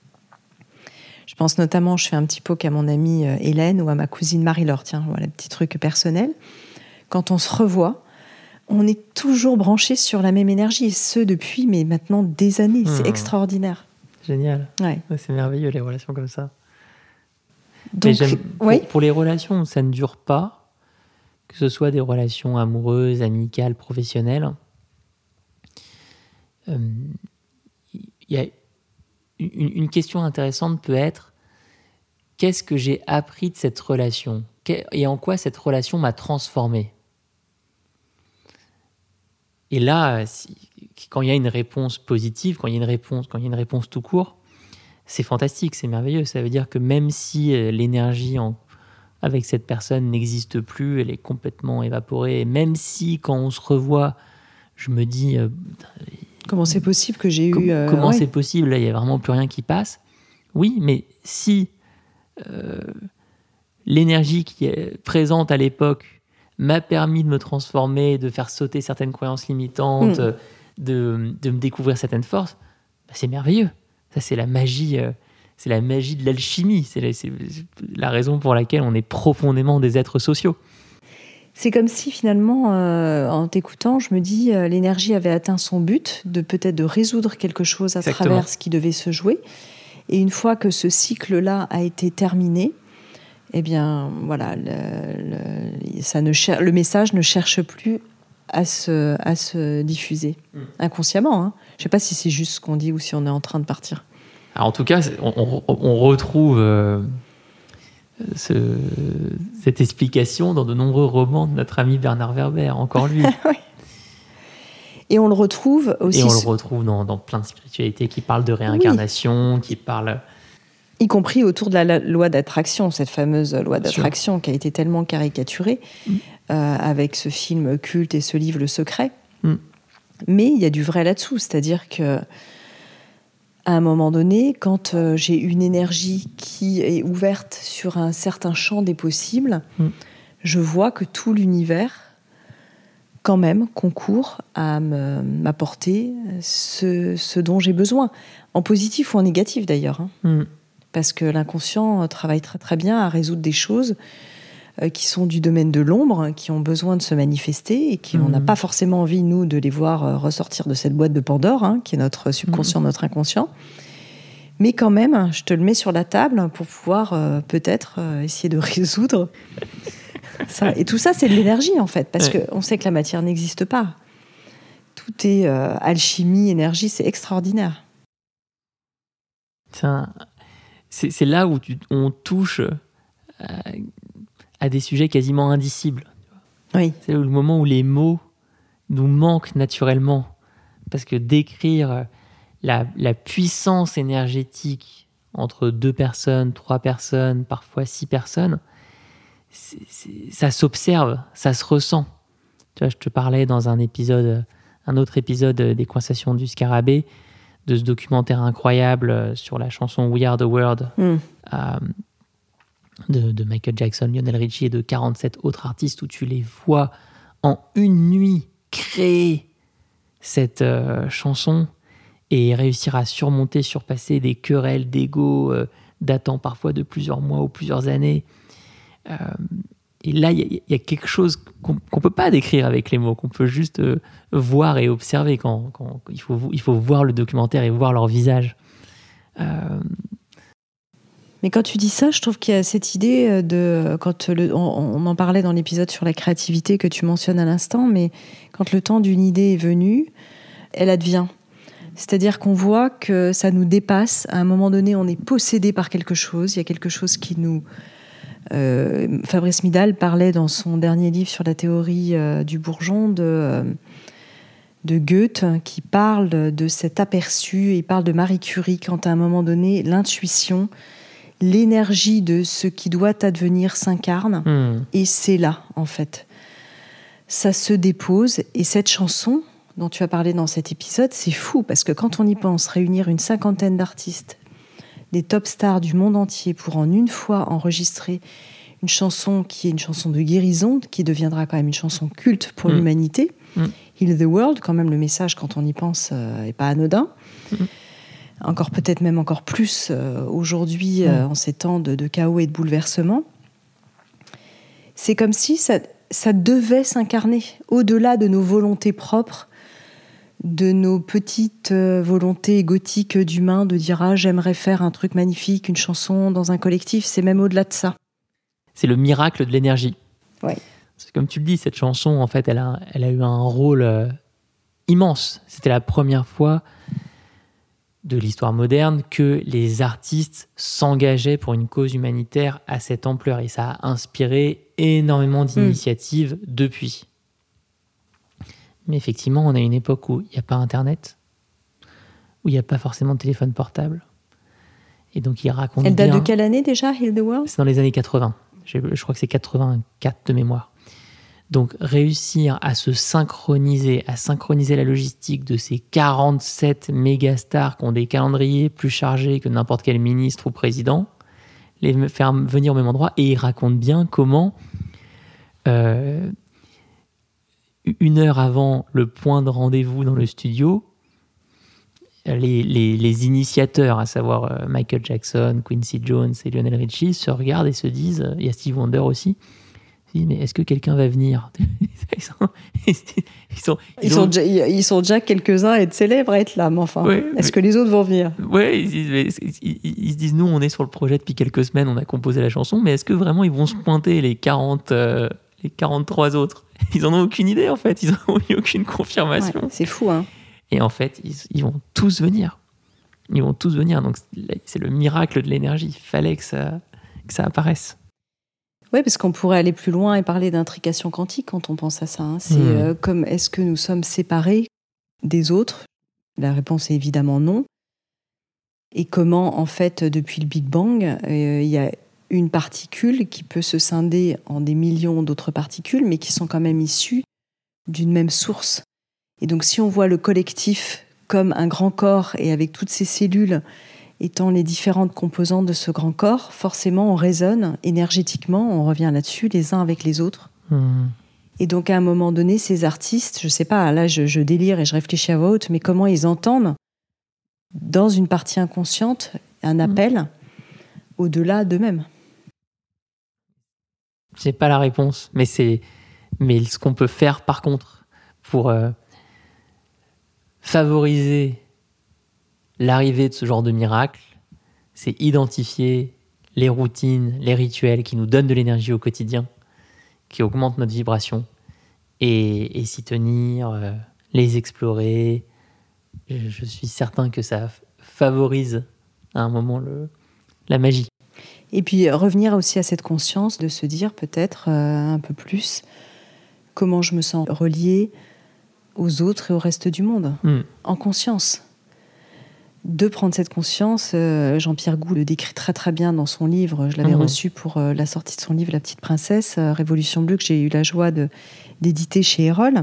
Je pense notamment, je fais un petit poke à mon amie Hélène ou à ma cousine Marie-Laure. Tiens, voilà, petit truc personnel. Quand on se revoit, on est toujours branché sur la même énergie, et ce depuis mais maintenant des années. C'est extraordinaire. Génial. Ouais. C'est merveilleux, les relations comme ça. Donc, pour les relations où ça ne dure pas, que ce soit des relations amoureuses, amicales, professionnelles, il y a une question intéressante peut être: qu'est-ce que j'ai appris de cette relation ? Et en quoi cette relation m'a transformé ? Et là, quand il y a une réponse positive, quand il y a une réponse tout court, c'est fantastique, c'est merveilleux. Ça veut dire que même si l'énergie avec cette personne n'existe plus, elle est complètement évaporée, et même si quand on se revoit, je me dis... comment c'est possible que j'ai eu... Comment c'est possible ? Là, il n'y a vraiment plus rien qui passe. Oui, mais si l'énergie qui est présente à l'époque m'a permis de me transformer, de faire sauter certaines croyances limitantes, de me découvrir certaines forces, c'est merveilleux. Ça, c'est la magie de l'alchimie. C'est la raison pour laquelle on est profondément des êtres sociaux. C'est comme si finalement, en t'écoutant, je me dis l'énergie avait atteint son but, peut-être de résoudre quelque chose à travers ce qui devait se jouer. Et une fois que ce cycle-là a été terminé, eh bien, voilà, le message ne cherche plus à se diffuser inconsciemment. Hein. Je ne sais pas si c'est juste ce qu'on dit ou si on est en train de partir. Alors, en tout cas, on retrouve cette explication dans de nombreux romans de notre ami Bernard Werber, encore lui. Oui. Et on le retrouve aussi... Et on le retrouve dans plein de spiritualités qui parlent de réincarnation, qui parlent... Y compris autour de la loi d'attraction, cette fameuse loi d'attraction qui a été tellement caricaturée avec ce film culte et ce livre Le Secret. Mais il y a du vrai là-dessous, c'est-à-dire que à un moment donné, quand j'ai une énergie qui est ouverte sur un certain champ des possibles, je vois que tout l'univers, quand même, concourt à m'apporter ce dont j'ai besoin, en positif ou en négatif d'ailleurs. Parce que l'inconscient travaille très très bien à résoudre des choses qui sont du domaine de l'ombre, qui ont besoin de se manifester et qui on n'a pas forcément envie, nous, de les voir ressortir de cette boîte de Pandore, qui est notre subconscient, notre inconscient. Mais quand même, je te le mets sur la table pour pouvoir peut-être essayer de résoudre ça. Et tout ça, c'est de l'énergie, en fait, parce qu'on sait que la matière n'existe pas. Tout est alchimie, énergie, c'est extraordinaire. C'est là où on touche à des sujets quasiment indicibles. Oui. C'est le moment où les mots nous manquent naturellement. Parce que décrire la puissance énergétique entre 2 personnes, 3 personnes, parfois 6 personnes, ça s'observe, ça se ressent. Tu vois, je te parlais dans un autre épisode des Conversations du Scarabée, de ce documentaire incroyable sur la chanson We Are the World de Michael Jackson, Lionel Richie et de 47 autres artistes, où tu les vois en une nuit créer cette chanson et réussir à surpasser des querelles d'ego datant parfois de plusieurs mois ou plusieurs années. Et là, il y a quelque chose qu'on ne peut pas décrire avec les mots, qu'on peut juste voir et observer quand il faut voir le documentaire et voir leur visage. Mais quand tu dis ça, je trouve qu'il y a cette idée de... on en parlait dans l'épisode sur la créativité que tu mentionnes à l'instant, mais quand le temps d'une idée est venu, elle advient. C'est-à-dire qu'on voit que ça nous dépasse. À un moment donné, on est possédé par quelque chose. Il y a quelque chose qui nous... Fabrice Midal parlait dans son dernier livre sur la théorie du bourgeon de Goethe, qui parle de cet aperçu. Il parle de Marie Curie quand, à un moment donné, l'intuition, l'énergie de ce qui doit advenir s'incarne. Et c'est là, en fait. Ça se dépose. Et cette chanson dont tu as parlé dans cet épisode, c'est fou, parce que quand on y pense, réunir une 50aine d'artistes, des top stars du monde entier, pour en une fois enregistrer une chanson qui est une chanson de guérison, qui deviendra quand même une chanson culte pour l'humanité. Heal the World, quand même, le message, quand on y pense, n'est pas anodin. Peut-être même encore plus aujourd'hui, en ces temps de chaos et de bouleversement. C'est comme si ça devait s'incarner, au-delà de nos volontés propres, de nos petites volontés égotiques d'humains, de dire « j'aimerais faire un truc magnifique, une chanson dans un collectif », c'est même au-delà de ça. C'est le miracle de l'énergie. Ouais. C'est comme tu le dis, cette chanson, en fait, elle a eu un rôle immense. C'était la première fois de l'histoire moderne que les artistes s'engageaient pour une cause humanitaire à cette ampleur. Et ça a inspiré énormément d'initiatives depuis. Mais effectivement, on a une époque où il n'y a pas Internet, où il n'y a pas forcément de téléphone portable. Et donc, il raconte bien... Elle date de quelle année déjà, Heal the World ? C'est dans les années 80. Je crois que c'est 84 de mémoire. Donc, réussir à se synchroniser, à synchroniser la logistique de ces 47 mégastars qui ont des calendriers plus chargés que n'importe quel ministre ou président, les faire venir au même endroit. Et il raconte bien comment... une heure avant le point de rendez-vous dans le studio, les initiateurs, à savoir Michael Jackson, Quincy Jones et Lionel Richie, se regardent et se disent, il y a Stevie Wonder aussi, mais est-ce que quelqu'un va venir ? Ils sont déjà quelques-uns à être célèbres, à être là, mais enfin, est-ce que les autres vont venir ? Oui, ils se disent, nous, on est sur le projet depuis quelques semaines, on a composé la chanson, mais est-ce que vraiment ils vont se pointer les 43 autres ? Ils n'en ont aucune idée, en fait. Ils n'ont eu aucune confirmation. Ouais, c'est fou, hein. Et en fait, ils vont tous venir. Ils vont tous venir. Donc, c'est le miracle de l'énergie. Il fallait que ça apparaisse. Oui, parce qu'on pourrait aller plus loin et parler d'intrication quantique quand on pense à ça. Hein. C'est comme, est-ce que nous sommes séparés des autres ? La réponse est évidemment non. Et comment, en fait, depuis le Big Bang, il y a une particule qui peut se scinder en des millions d'autres particules, mais qui sont quand même issues d'une même source. Et donc, si on voit le collectif comme un grand corps, et avec toutes ces cellules étant les différentes composantes de ce grand corps, forcément, on résonne énergétiquement, on revient là-dessus, les uns avec les autres. Et donc, à un moment donné, ces artistes, je ne sais pas, là, je délire et je réfléchis à voix haute, mais comment ils entendent, dans une partie inconsciente, un appel au-delà d'eux-mêmes. J'ai pas la réponse, mais ce qu'on peut faire par contre pour favoriser l'arrivée de ce genre de miracle, c'est identifier les routines, les rituels qui nous donnent de l'énergie au quotidien, qui augmentent notre vibration, et s'y tenir, les explorer. Je suis certain que ça favorise à un moment la magie. Et puis revenir aussi à cette conscience de se dire peut-être un peu plus comment je me sens reliée aux autres et au reste du monde, en conscience. De prendre cette conscience, Jean-Pierre Gou le décrit très très bien dans son livre. Je l'avais reçu pour la sortie de son livre La Petite Princesse, Révolution Bleue, que j'ai eu la joie d'éditer chez Erol.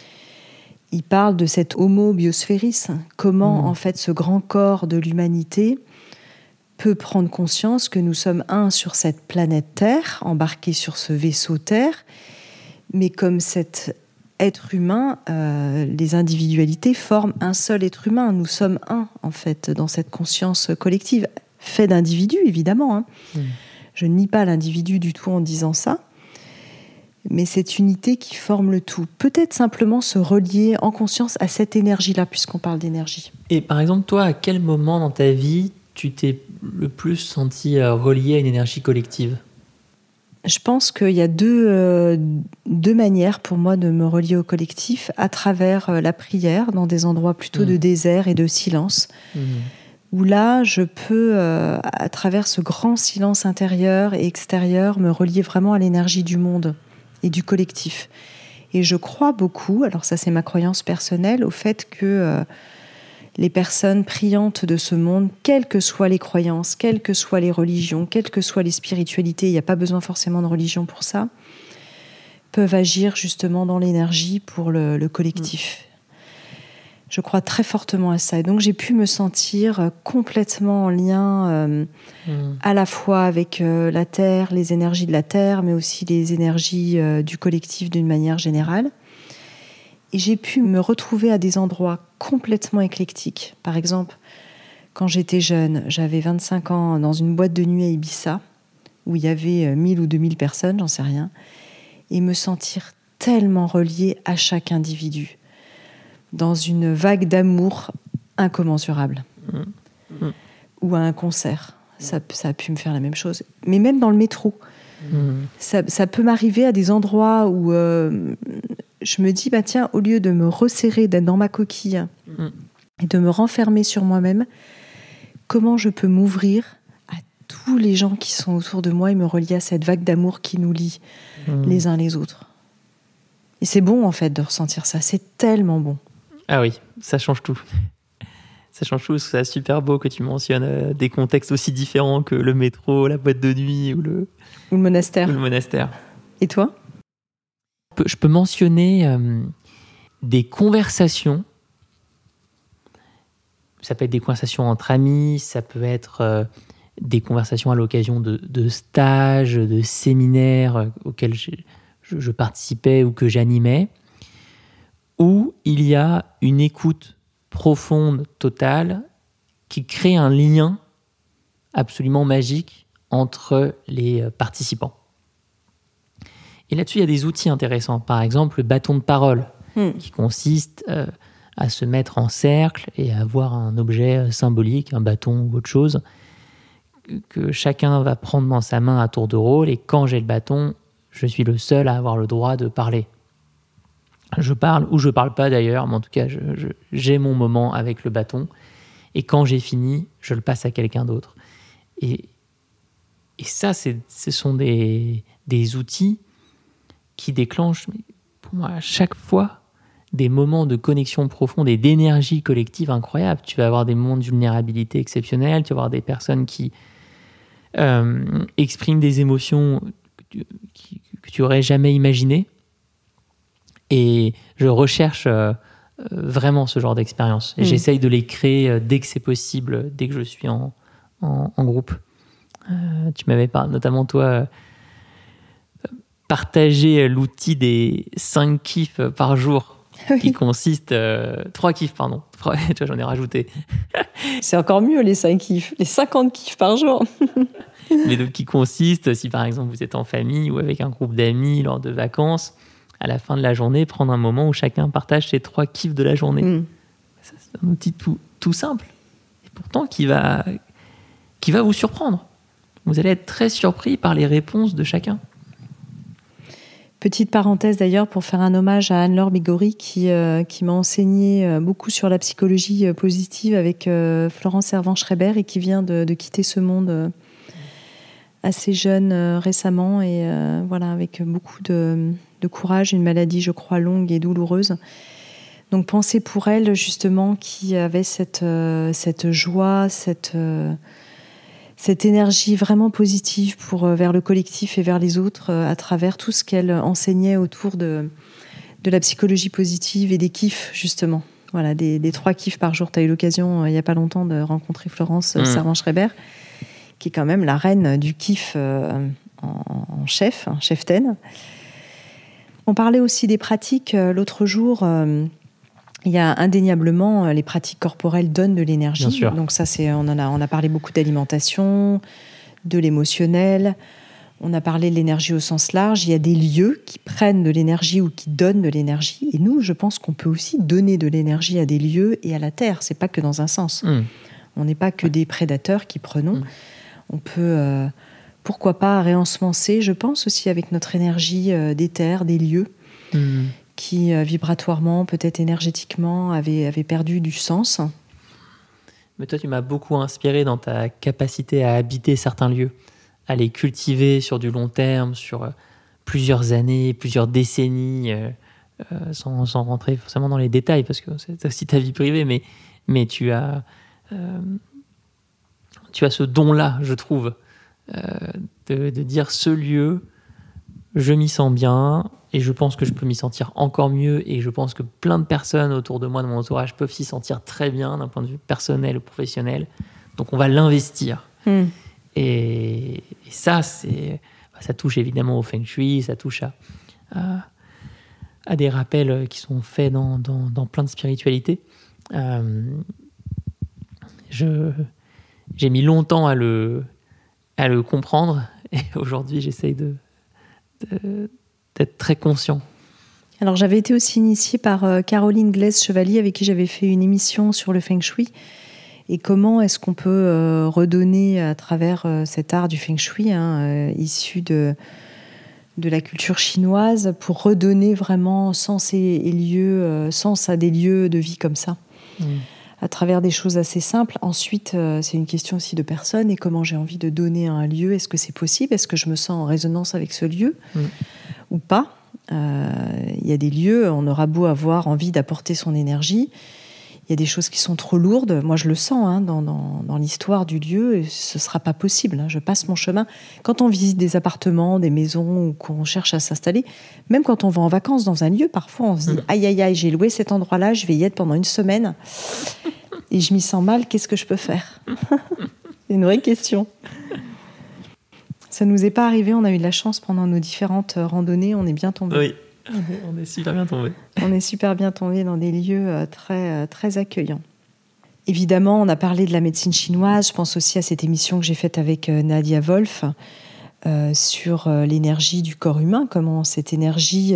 Il parle de cet homo biosphéris, comment en fait ce grand corps de l'humanité peut prendre conscience que nous sommes un sur cette planète Terre, embarqués sur ce vaisseau Terre, mais comme cet être humain, les individualités forment un seul être humain. Nous sommes un, en fait, dans cette conscience collective, fait d'individus, évidemment. Je ne nie pas l'individu du tout en disant ça, mais cette unité qui forme le tout. Peut-être simplement se relier en conscience à cette énergie-là, puisqu'on parle d'énergie. Et par exemple, toi, à quel moment dans ta vie tu t'es le plus senti relié à une énergie collective ? Je pense qu'il y a deux manières pour moi de me relier au collectif, à travers la prière, dans des endroits plutôt de désert et de silence, où là, je peux, à travers ce grand silence intérieur et extérieur, me relier vraiment à l'énergie du monde et du collectif. Et je crois beaucoup, alors ça c'est ma croyance personnelle, au fait que les personnes priantes de ce monde, quelles que soient les croyances, quelles que soient les religions, quelles que soient les spiritualités, il n'y a pas besoin forcément de religion pour ça, peuvent agir justement dans l'énergie pour le collectif. Je crois très fortement à ça. Et donc j'ai pu me sentir complètement en lien à la fois avec la Terre, les énergies de la Terre, mais aussi les énergies du collectif d'une manière générale. Et j'ai pu me retrouver à des endroits complètement éclectiques. Par exemple, quand j'étais jeune, j'avais 25 ans dans une boîte de nuit à Ibiza, où il y avait 1000 ou 2000 personnes, j'en sais rien, et me sentir tellement reliée à chaque individu, dans une vague d'amour incommensurable. Ou à un concert, ça a pu me faire la même chose. Mais même dans le métro, ça peut m'arriver à des endroits où je me dis, tiens, au lieu de me resserrer, d'être dans ma coquille et de me renfermer sur moi-même, comment je peux m'ouvrir à tous les gens qui sont autour de moi et me relier à cette vague d'amour qui nous lie les uns les autres. Et c'est bon, en fait, de ressentir ça. C'est tellement bon. Ah oui, ça change tout. Ça change tout, c'est super beau que tu mentionnes des contextes aussi différents que le métro, la boîte de nuit ou le monastère. Et toi ? Je peux mentionner des conversations. Ça peut être des conversations entre amis, ça peut être des conversations à l'occasion de stages, de séminaires auxquels je participais ou que j'animais, où il y a une écoute profonde, totale, qui crée un lien absolument magique entre les participants. Et là-dessus, il y a des outils intéressants. Par exemple, le bâton de parole, qui consiste à se mettre en cercle et à avoir un objet symbolique, un bâton ou autre chose, que chacun va prendre dans sa main à tour de rôle. Et quand j'ai le bâton, je suis le seul à avoir le droit de parler. Je parle ou je parle pas d'ailleurs, mais en tout cas, j'ai mon moment avec le bâton. Et quand j'ai fini, je le passe à quelqu'un d'autre. Et ça, ce sont des outils qui déclenchent, pour moi, à chaque fois, des moments de connexion profonde et d'énergie collective incroyable. Tu vas avoir des moments de vulnérabilité exceptionnels, tu vas avoir des personnes qui expriment des émotions que tu n'aurais jamais imaginées. Et je recherche vraiment ce genre d'expérience. Et j'essaye de les créer dès que c'est possible, dès que je suis en groupe. Tu m'avais notamment, toi, partagé l'outil des 5 kiffs par jour, qui consiste... 3 kiffs, pardon. Tu vois, j'en ai rajouté. C'est encore mieux, les 5 kiffs. Les 50 kiffs par jour. Mais donc, qui consiste, si par exemple vous êtes en famille ou avec un groupe d'amis lors de vacances, à la fin de la journée, prendre un moment où chacun partage ses 3 kiffs de la journée. Ça, c'est un outil tout simple, et pourtant qui va vous surprendre. Vous allez être très surpris par les réponses de chacun. Petite parenthèse d'ailleurs pour faire un hommage à Anne-Laure Bigori qui m'a enseigné beaucoup sur la psychologie positive avec Florence Servan-Schreiber et qui vient de quitter ce monde assez jeune récemment et voilà, avec beaucoup de courage, une maladie, je crois, longue et douloureuse. Donc pensez pour elle, justement, qui avait cette joie, cette énergie vraiment positive vers le collectif et vers les autres à travers tout ce qu'elle enseignait autour de la psychologie positive et des kiffs, justement. Voilà, des 3 kiffs par jour. Tu as eu l'occasion, il n'y a pas longtemps, de rencontrer Florence Servan-Schreiber, qui est quand même la reine du kiff en cheftaine. On parlait aussi des pratiques. L'autre jour, il y a indéniablement, les pratiques corporelles donnent de l'énergie. Bien sûr. Donc ça, on a parlé beaucoup d'alimentation, de l'émotionnel. On a parlé de l'énergie au sens large. Il y a des lieux qui prennent de l'énergie ou qui donnent de l'énergie. Et nous, je pense qu'on peut aussi donner de l'énergie à des lieux et à la terre. C'est pas que dans un sens. On n'est pas que des prédateurs qui prenons. On peut, pourquoi pas, réensemencer, je pense aussi avec notre énergie des terres, des lieux qui, vibratoirement, peut-être énergétiquement, avaient perdu du sens. Mais toi, tu m'as beaucoup inspiré dans ta capacité à habiter certains lieux, à les cultiver sur du long terme, sur plusieurs années, plusieurs décennies, sans rentrer forcément dans les détails, parce que c'est aussi ta vie privée, mais tu as ce don-là, je trouve, de dire ce lieu, je m'y sens bien, et je pense que je peux m'y sentir encore mieux, et je pense que plein de personnes autour de moi, de mon entourage, peuvent s'y sentir très bien d'un point de vue personnel ou professionnel. Donc on va l'investir. Et ça, ça touche évidemment au feng shui, ça touche à des rappels qui sont faits dans plein de spiritualités. J'ai mis longtemps à le comprendre, et aujourd'hui j'essaye d'être très conscient. Alors j'avais été aussi initiée par Caroline Glaise-Chevalier, avec qui j'avais fait une émission sur le feng shui. Et comment est-ce qu'on peut redonner à travers cet art du feng shui, issu de la culture chinoise, pour redonner vraiment sens et lieu, sens à des lieux de vie comme ça, à travers des choses assez simples. Ensuite, c'est une question aussi de personne, et comment j'ai envie de donner à un lieu. Est-ce que c'est possible ? Est-ce que je me sens en résonance avec ce lieu ou pas ? Il y a des lieux, on aura beau avoir envie d'apporter son énergie, il y a des choses qui sont trop lourdes. Moi, je le sens dans l'histoire du lieu, et ce ne sera pas possible. Je passe mon chemin. Quand on visite des appartements, des maisons, ou qu'on cherche à s'installer, même quand on va en vacances dans un lieu, parfois on se dit « Aïe, aïe, aïe, j'ai loué cet endroit-là, je vais y être pendant une semaine, et je m'y sens mal, qu'est-ce que je peux faire ?» C'est une vraie question. Ça ne nous est pas arrivé, on a eu de la chance pendant nos différentes randonnées, on est bien tombé. Oui. On est super bien tombé. On est super bien tombé dans des lieux très, très accueillants. Évidemment, on a parlé de la médecine chinoise. Je pense aussi à cette émission que j'ai faite avec Nadia Wolf sur l'énergie du corps humain, comment cette énergie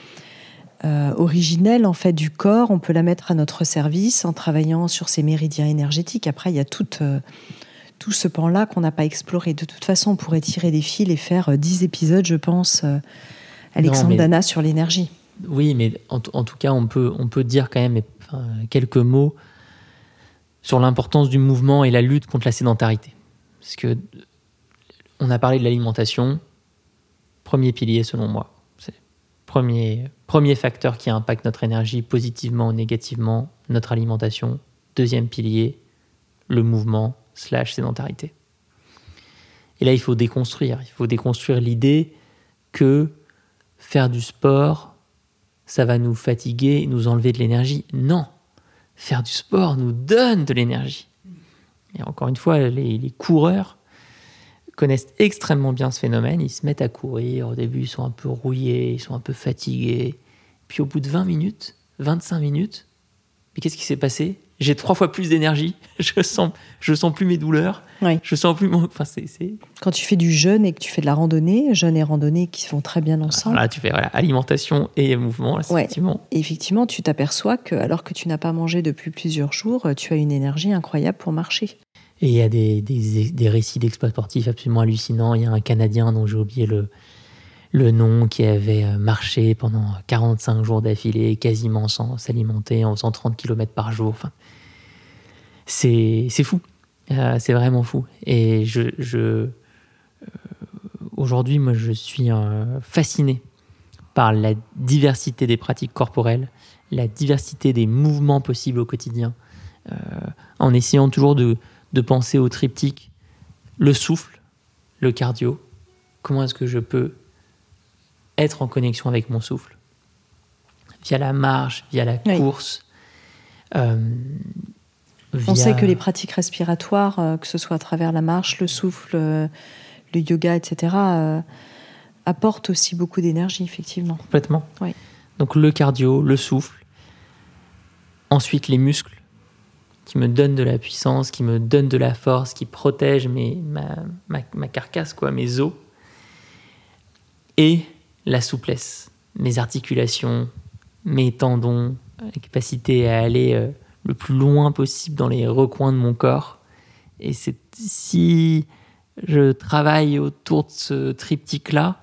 originelle en fait, du corps, on peut la mettre à notre service en travaillant sur ses méridiens énergétiques. Après, il y a tout ce pan-là qu'on n'a pas exploré. De toute façon, on pourrait tirer des fils et faire 10 épisodes, je pense, Alexandre Dana sur l'énergie. Oui, mais en tout cas, on peut dire quand même quelques mots sur l'importance du mouvement et la lutte contre la sédentarité. Parce que on a parlé de l'alimentation, premier pilier selon moi. C'est le premier facteur qui impacte notre énergie positivement ou négativement, notre alimentation. Deuxième pilier, le mouvement / sédentarité. Et là, il faut déconstruire l'idée que faire du sport, ça va nous fatiguer et nous enlever de l'énergie. Non, faire du sport nous donne de l'énergie. Et encore une fois, les coureurs connaissent extrêmement bien ce phénomène. Ils se mettent à courir. Au début, ils sont un peu rouillés, ils sont un peu fatigués. Puis au bout de 20 minutes, 25 minutes, mais qu'est-ce qui s'est passé ? J'ai 3 fois plus d'énergie. Je sens plus mes douleurs. Oui. Je sens plus mon... Enfin, c'est... Quand tu fais du jeûne et que tu fais de la randonnée, jeûne et randonnée qui vont très bien ensemble. Là, tu fais alimentation et mouvement. Là, effectivement. Et effectivement, tu t'aperçois que alors que tu n'as pas mangé depuis plusieurs jours, tu as une énergie incroyable pour marcher. Et il y a des récits d'exploits sportifs absolument hallucinants. Il y a un Canadien dont j'ai oublié le nom, qui avait marché pendant 45 jours d'affilée, quasiment sans s'alimenter, en faisant 30 km par jour. Enfin, c'est fou. C'est vraiment fou. Et aujourd'hui, moi, je suis fasciné par la diversité des pratiques corporelles, la diversité des mouvements possibles au quotidien, en essayant toujours de penser au triptyque, le souffle, le cardio. Comment est-ce que je peux être en connexion avec mon souffle via la marche, via la course. On sait que les pratiques respiratoires, que ce soit à travers la marche, le souffle, le yoga, etc., apportent aussi beaucoup d'énergie, effectivement. Complètement. Oui. Donc le cardio, le souffle. Ensuite, les muscles qui me donnent de la puissance, qui me donnent de la force, qui protègent ma carcasse, mes os. Et la souplesse, mes articulations, mes tendons, la capacité à aller le plus loin possible dans les recoins de mon corps. Et si je travaille autour de ce triptyque-là,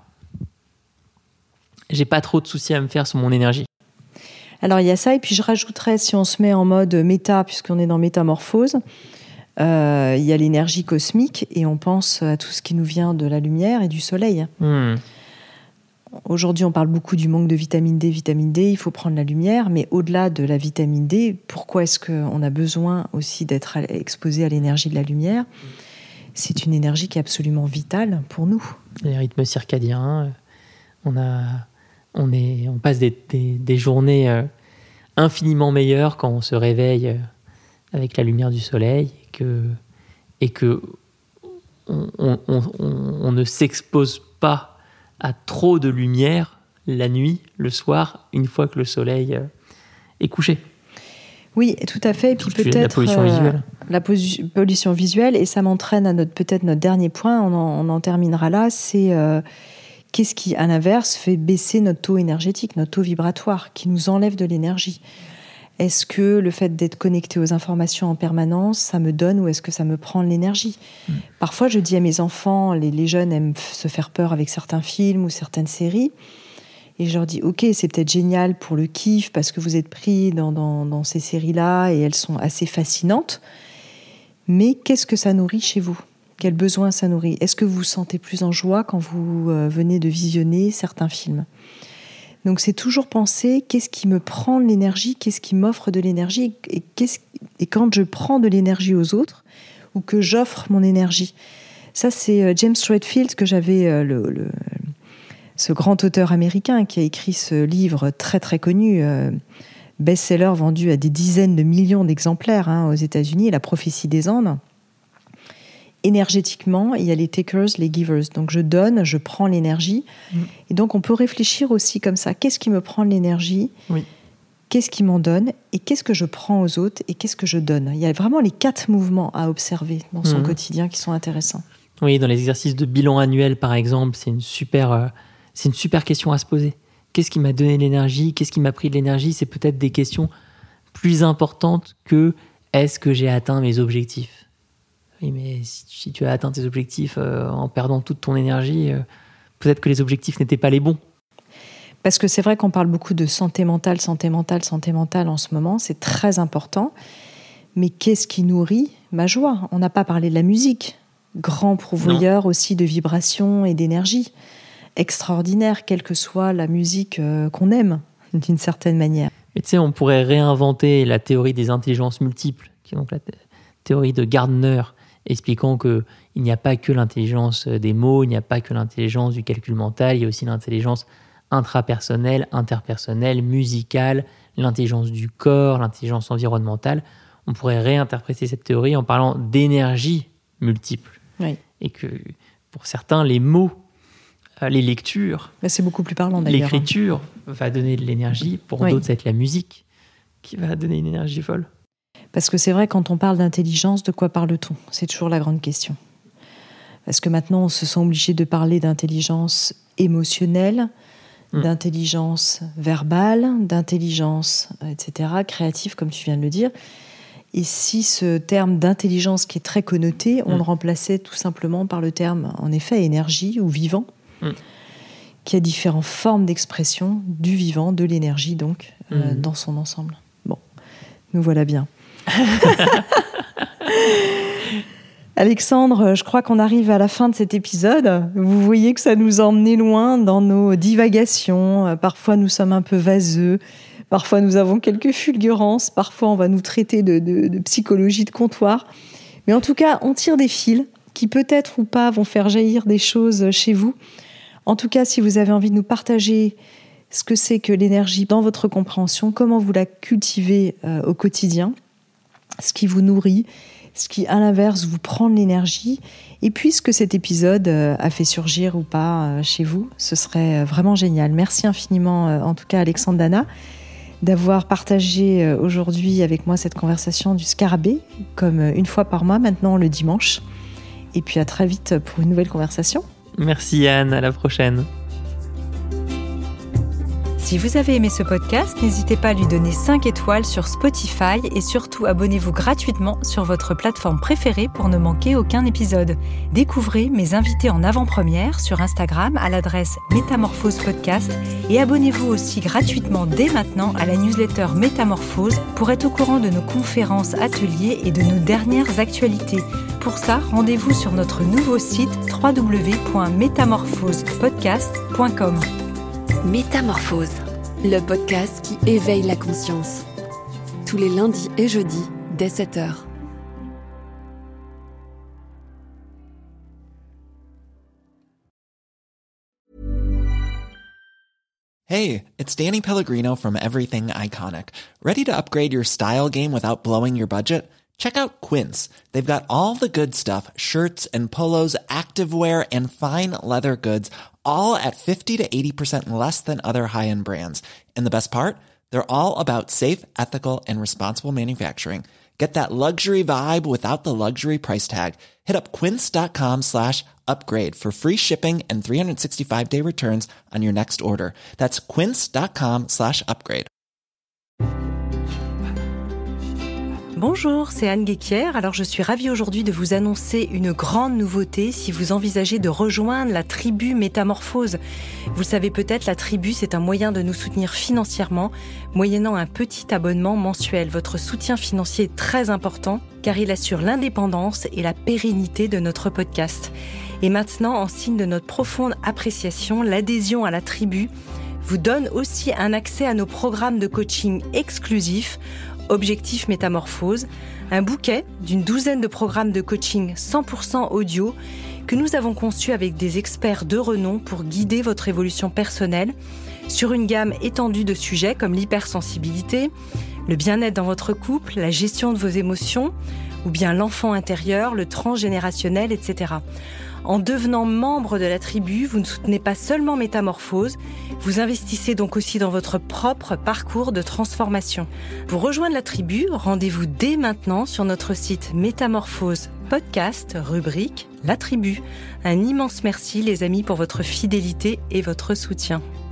j'ai pas trop de soucis à me faire sur mon énergie. Alors il y a ça, et puis je rajouterais, si on se met en mode méta, puisqu'on est dans métamorphose, il y a l'énergie cosmique, et on pense à tout ce qui nous vient de la lumière et du soleil. Aujourd'hui, on parle beaucoup du manque de vitamine D. Il faut prendre la lumière, mais au-delà de la vitamine D, pourquoi est-ce qu'on a besoin aussi d'être exposé à l'énergie de la lumière ? C'est une énergie qui est absolument vitale pour nous. Les rythmes circadiens, on passe des journées infiniment meilleures quand on se réveille avec la lumière du soleil et que on ne s'expose pas à trop de lumière la nuit, le soir, une fois que le soleil est couché. Oui, tout à fait. Et puis peut-être la pollution visuelle. La pollution visuelle, et ça m'entraîne à peut-être notre dernier point, on en terminera là, c'est qu'est-ce qui, à l'inverse, fait baisser notre taux énergétique, notre taux vibratoire, qui nous enlève de l'énergie. Est-ce que le fait d'être connecté aux informations en permanence, ça me donne, ou est-ce que ça me prend de l'énergie ? Parfois, je dis à mes enfants, les jeunes aiment se faire peur avec certains films ou certaines séries, et je leur dis, ok, c'est peut-être génial pour le kiff, parce que vous êtes pris dans ces séries-là, et elles sont assez fascinantes, mais qu'est-ce que ça nourrit chez vous ? Quel besoin ça nourrit ? Est-ce que vous vous sentez plus en joie quand vous venez de visionner certains films ? Donc c'est toujours penser, qu'est-ce qui me prend de l'énergie, qu'est-ce qui m'offre de l'énergie, et quand je prends de l'énergie aux autres, ou que j'offre mon énergie. Ça, c'est James Redfield, que j'avais, ce grand auteur américain qui a écrit ce livre très très connu, best-seller vendu à des dizaines de millions d'exemplaires aux États-Unis, La prophétie des Andes. Énergétiquement, il y a les takers, les givers. Donc je donne, je prends l'énergie. Et donc on peut réfléchir aussi comme ça. Qu'est-ce qui me prend de l'énergie ? Qu'est-ce qui m'en donne ? Et qu'est-ce que je prends aux autres ? Et qu'est-ce que je donne ? Il y a vraiment les 4 mouvements à observer dans son quotidien qui sont intéressants. Oui, dans les exercices de bilan annuel, par exemple, c'est une super question à se poser. Qu'est-ce qui m'a donné de l'énergie ? Qu'est-ce qui m'a pris de l'énergie ? C'est peut-être des questions plus importantes que « est-ce que j'ai atteint mes objectifs ?» Oui, mais si tu as atteint tes objectifs en perdant toute ton énergie, peut-être que les objectifs n'étaient pas les bons. Parce que c'est vrai qu'on parle beaucoup de santé mentale en ce moment, c'est très important. Mais qu'est-ce qui nourrit ma joie ? On n'a pas parlé de la musique, grand pourvoyeur aussi de vibrations et d'énergie, extraordinaire, quelle que soit la musique qu'on aime, d'une certaine manière. Mais tu sais, on pourrait réinventer la théorie des intelligences multiples, qui est donc la théorie de Gardner, expliquant qu'il n'y a pas que l'intelligence des mots, il n'y a pas que l'intelligence du calcul mental, il y a aussi l'intelligence intrapersonnelle, interpersonnelle, musicale, l'intelligence du corps, l'intelligence environnementale. On pourrait réinterpréter cette théorie en parlant d'énergie multiple. Oui. Et que pour certains, les mots, les lectures, c'est beaucoup plus parlant d'ailleurs. L'écriture va donner de l'énergie, pour d'autres, ça va être la musique qui va donner une énergie folle. Parce que c'est vrai, quand on parle d'intelligence, de quoi parle-t-on ? C'est toujours la grande question. Parce que maintenant, on se sent obligé de parler d'intelligence émotionnelle, d'intelligence verbale, d'intelligence, etc., créative, comme tu viens de le dire. Et si ce terme d'intelligence qui est très connoté, on le remplaçait tout simplement par le terme, en effet, énergie ou vivant, qui a différentes formes d'expression du vivant, de l'énergie, donc, dans son ensemble. Bon, nous voilà bien. Alexandre, je crois qu'on arrive à la fin de cet épisode. Vous voyez que ça nous a emmenés loin dans nos divagations. Parfois, nous sommes un peu vaseux. Parfois, nous avons quelques fulgurances. Parfois, on va nous traiter de psychologie de comptoir. Mais en tout cas, on tire des fils qui peut-être ou pas vont faire jaillir des choses chez vous. En tout cas, si vous avez envie de nous partager ce que c'est que l'énergie dans votre compréhension, comment vous la cultivez au quotidien, ce qui vous nourrit, ce qui, à l'inverse, vous prend de l'énergie, et puis ce que cet épisode a fait surgir ou pas chez vous, ce serait vraiment génial. Merci infiniment, en tout cas, Alexandre Dana, d'avoir partagé aujourd'hui avec moi cette conversation du scarabée, comme une fois par mois, maintenant le dimanche. Et puis à très vite pour une nouvelle conversation. Merci Anne, à la prochaine. Si vous avez aimé ce podcast, n'hésitez pas à lui donner 5 étoiles sur Spotify et surtout abonnez-vous gratuitement sur votre plateforme préférée pour ne manquer aucun épisode. Découvrez mes invités en avant-première sur Instagram à l'adresse Métamorphose Podcast et abonnez-vous aussi gratuitement dès maintenant à la newsletter Métamorphose pour être au courant de nos conférences, ateliers et de nos dernières actualités. Pour ça, rendez-vous sur notre nouveau site www.métamorphosepodcast.com. Métamorphose, le podcast qui éveille la conscience. Tous les lundis et jeudis, dès 7h. Hey, it's Danny Pellegrino from Everything Iconic. Ready to upgrade your style game without blowing your budget? Check out Quince. They've got all the good stuff, shirts and polos, activewear, and fine leather goods, all at 50 to 80% less than other high-end brands. And the best part? They're all about safe, ethical, and responsible manufacturing. Get that luxury vibe without the luxury price tag. Hit up quince.com/upgrade for free shipping and 365-day returns on your next order. That's quince.com/upgrade. Bonjour, c'est Anne Guéquière. Alors je suis ravie aujourd'hui de vous annoncer une grande nouveauté si vous envisagez de rejoindre la tribu Métamorphose. Vous le savez peut-être, la tribu, c'est un moyen de nous soutenir financièrement, moyennant un petit abonnement mensuel. Votre soutien financier est très important car il assure l'indépendance et la pérennité de notre podcast. Et maintenant, en signe de notre profonde appréciation, l'adhésion à la tribu vous donne aussi un accès à nos programmes de coaching exclusifs, Objectif Métamorphose, un bouquet d'une douzaine de programmes de coaching 100% audio que nous avons conçus avec des experts de renom pour guider votre évolution personnelle sur une gamme étendue de sujets comme l'hypersensibilité, le bien-être dans votre couple, la gestion de vos émotions, ou bien l'enfant intérieur, le transgénérationnel, etc. En devenant membre de la tribu, vous ne soutenez pas seulement Métamorphose, vous investissez donc aussi dans votre propre parcours de transformation. Pour rejoindre la tribu, rendez-vous dès maintenant sur notre site Métamorphose Podcast, rubrique La Tribu. Un immense merci les amis pour votre fidélité et votre soutien.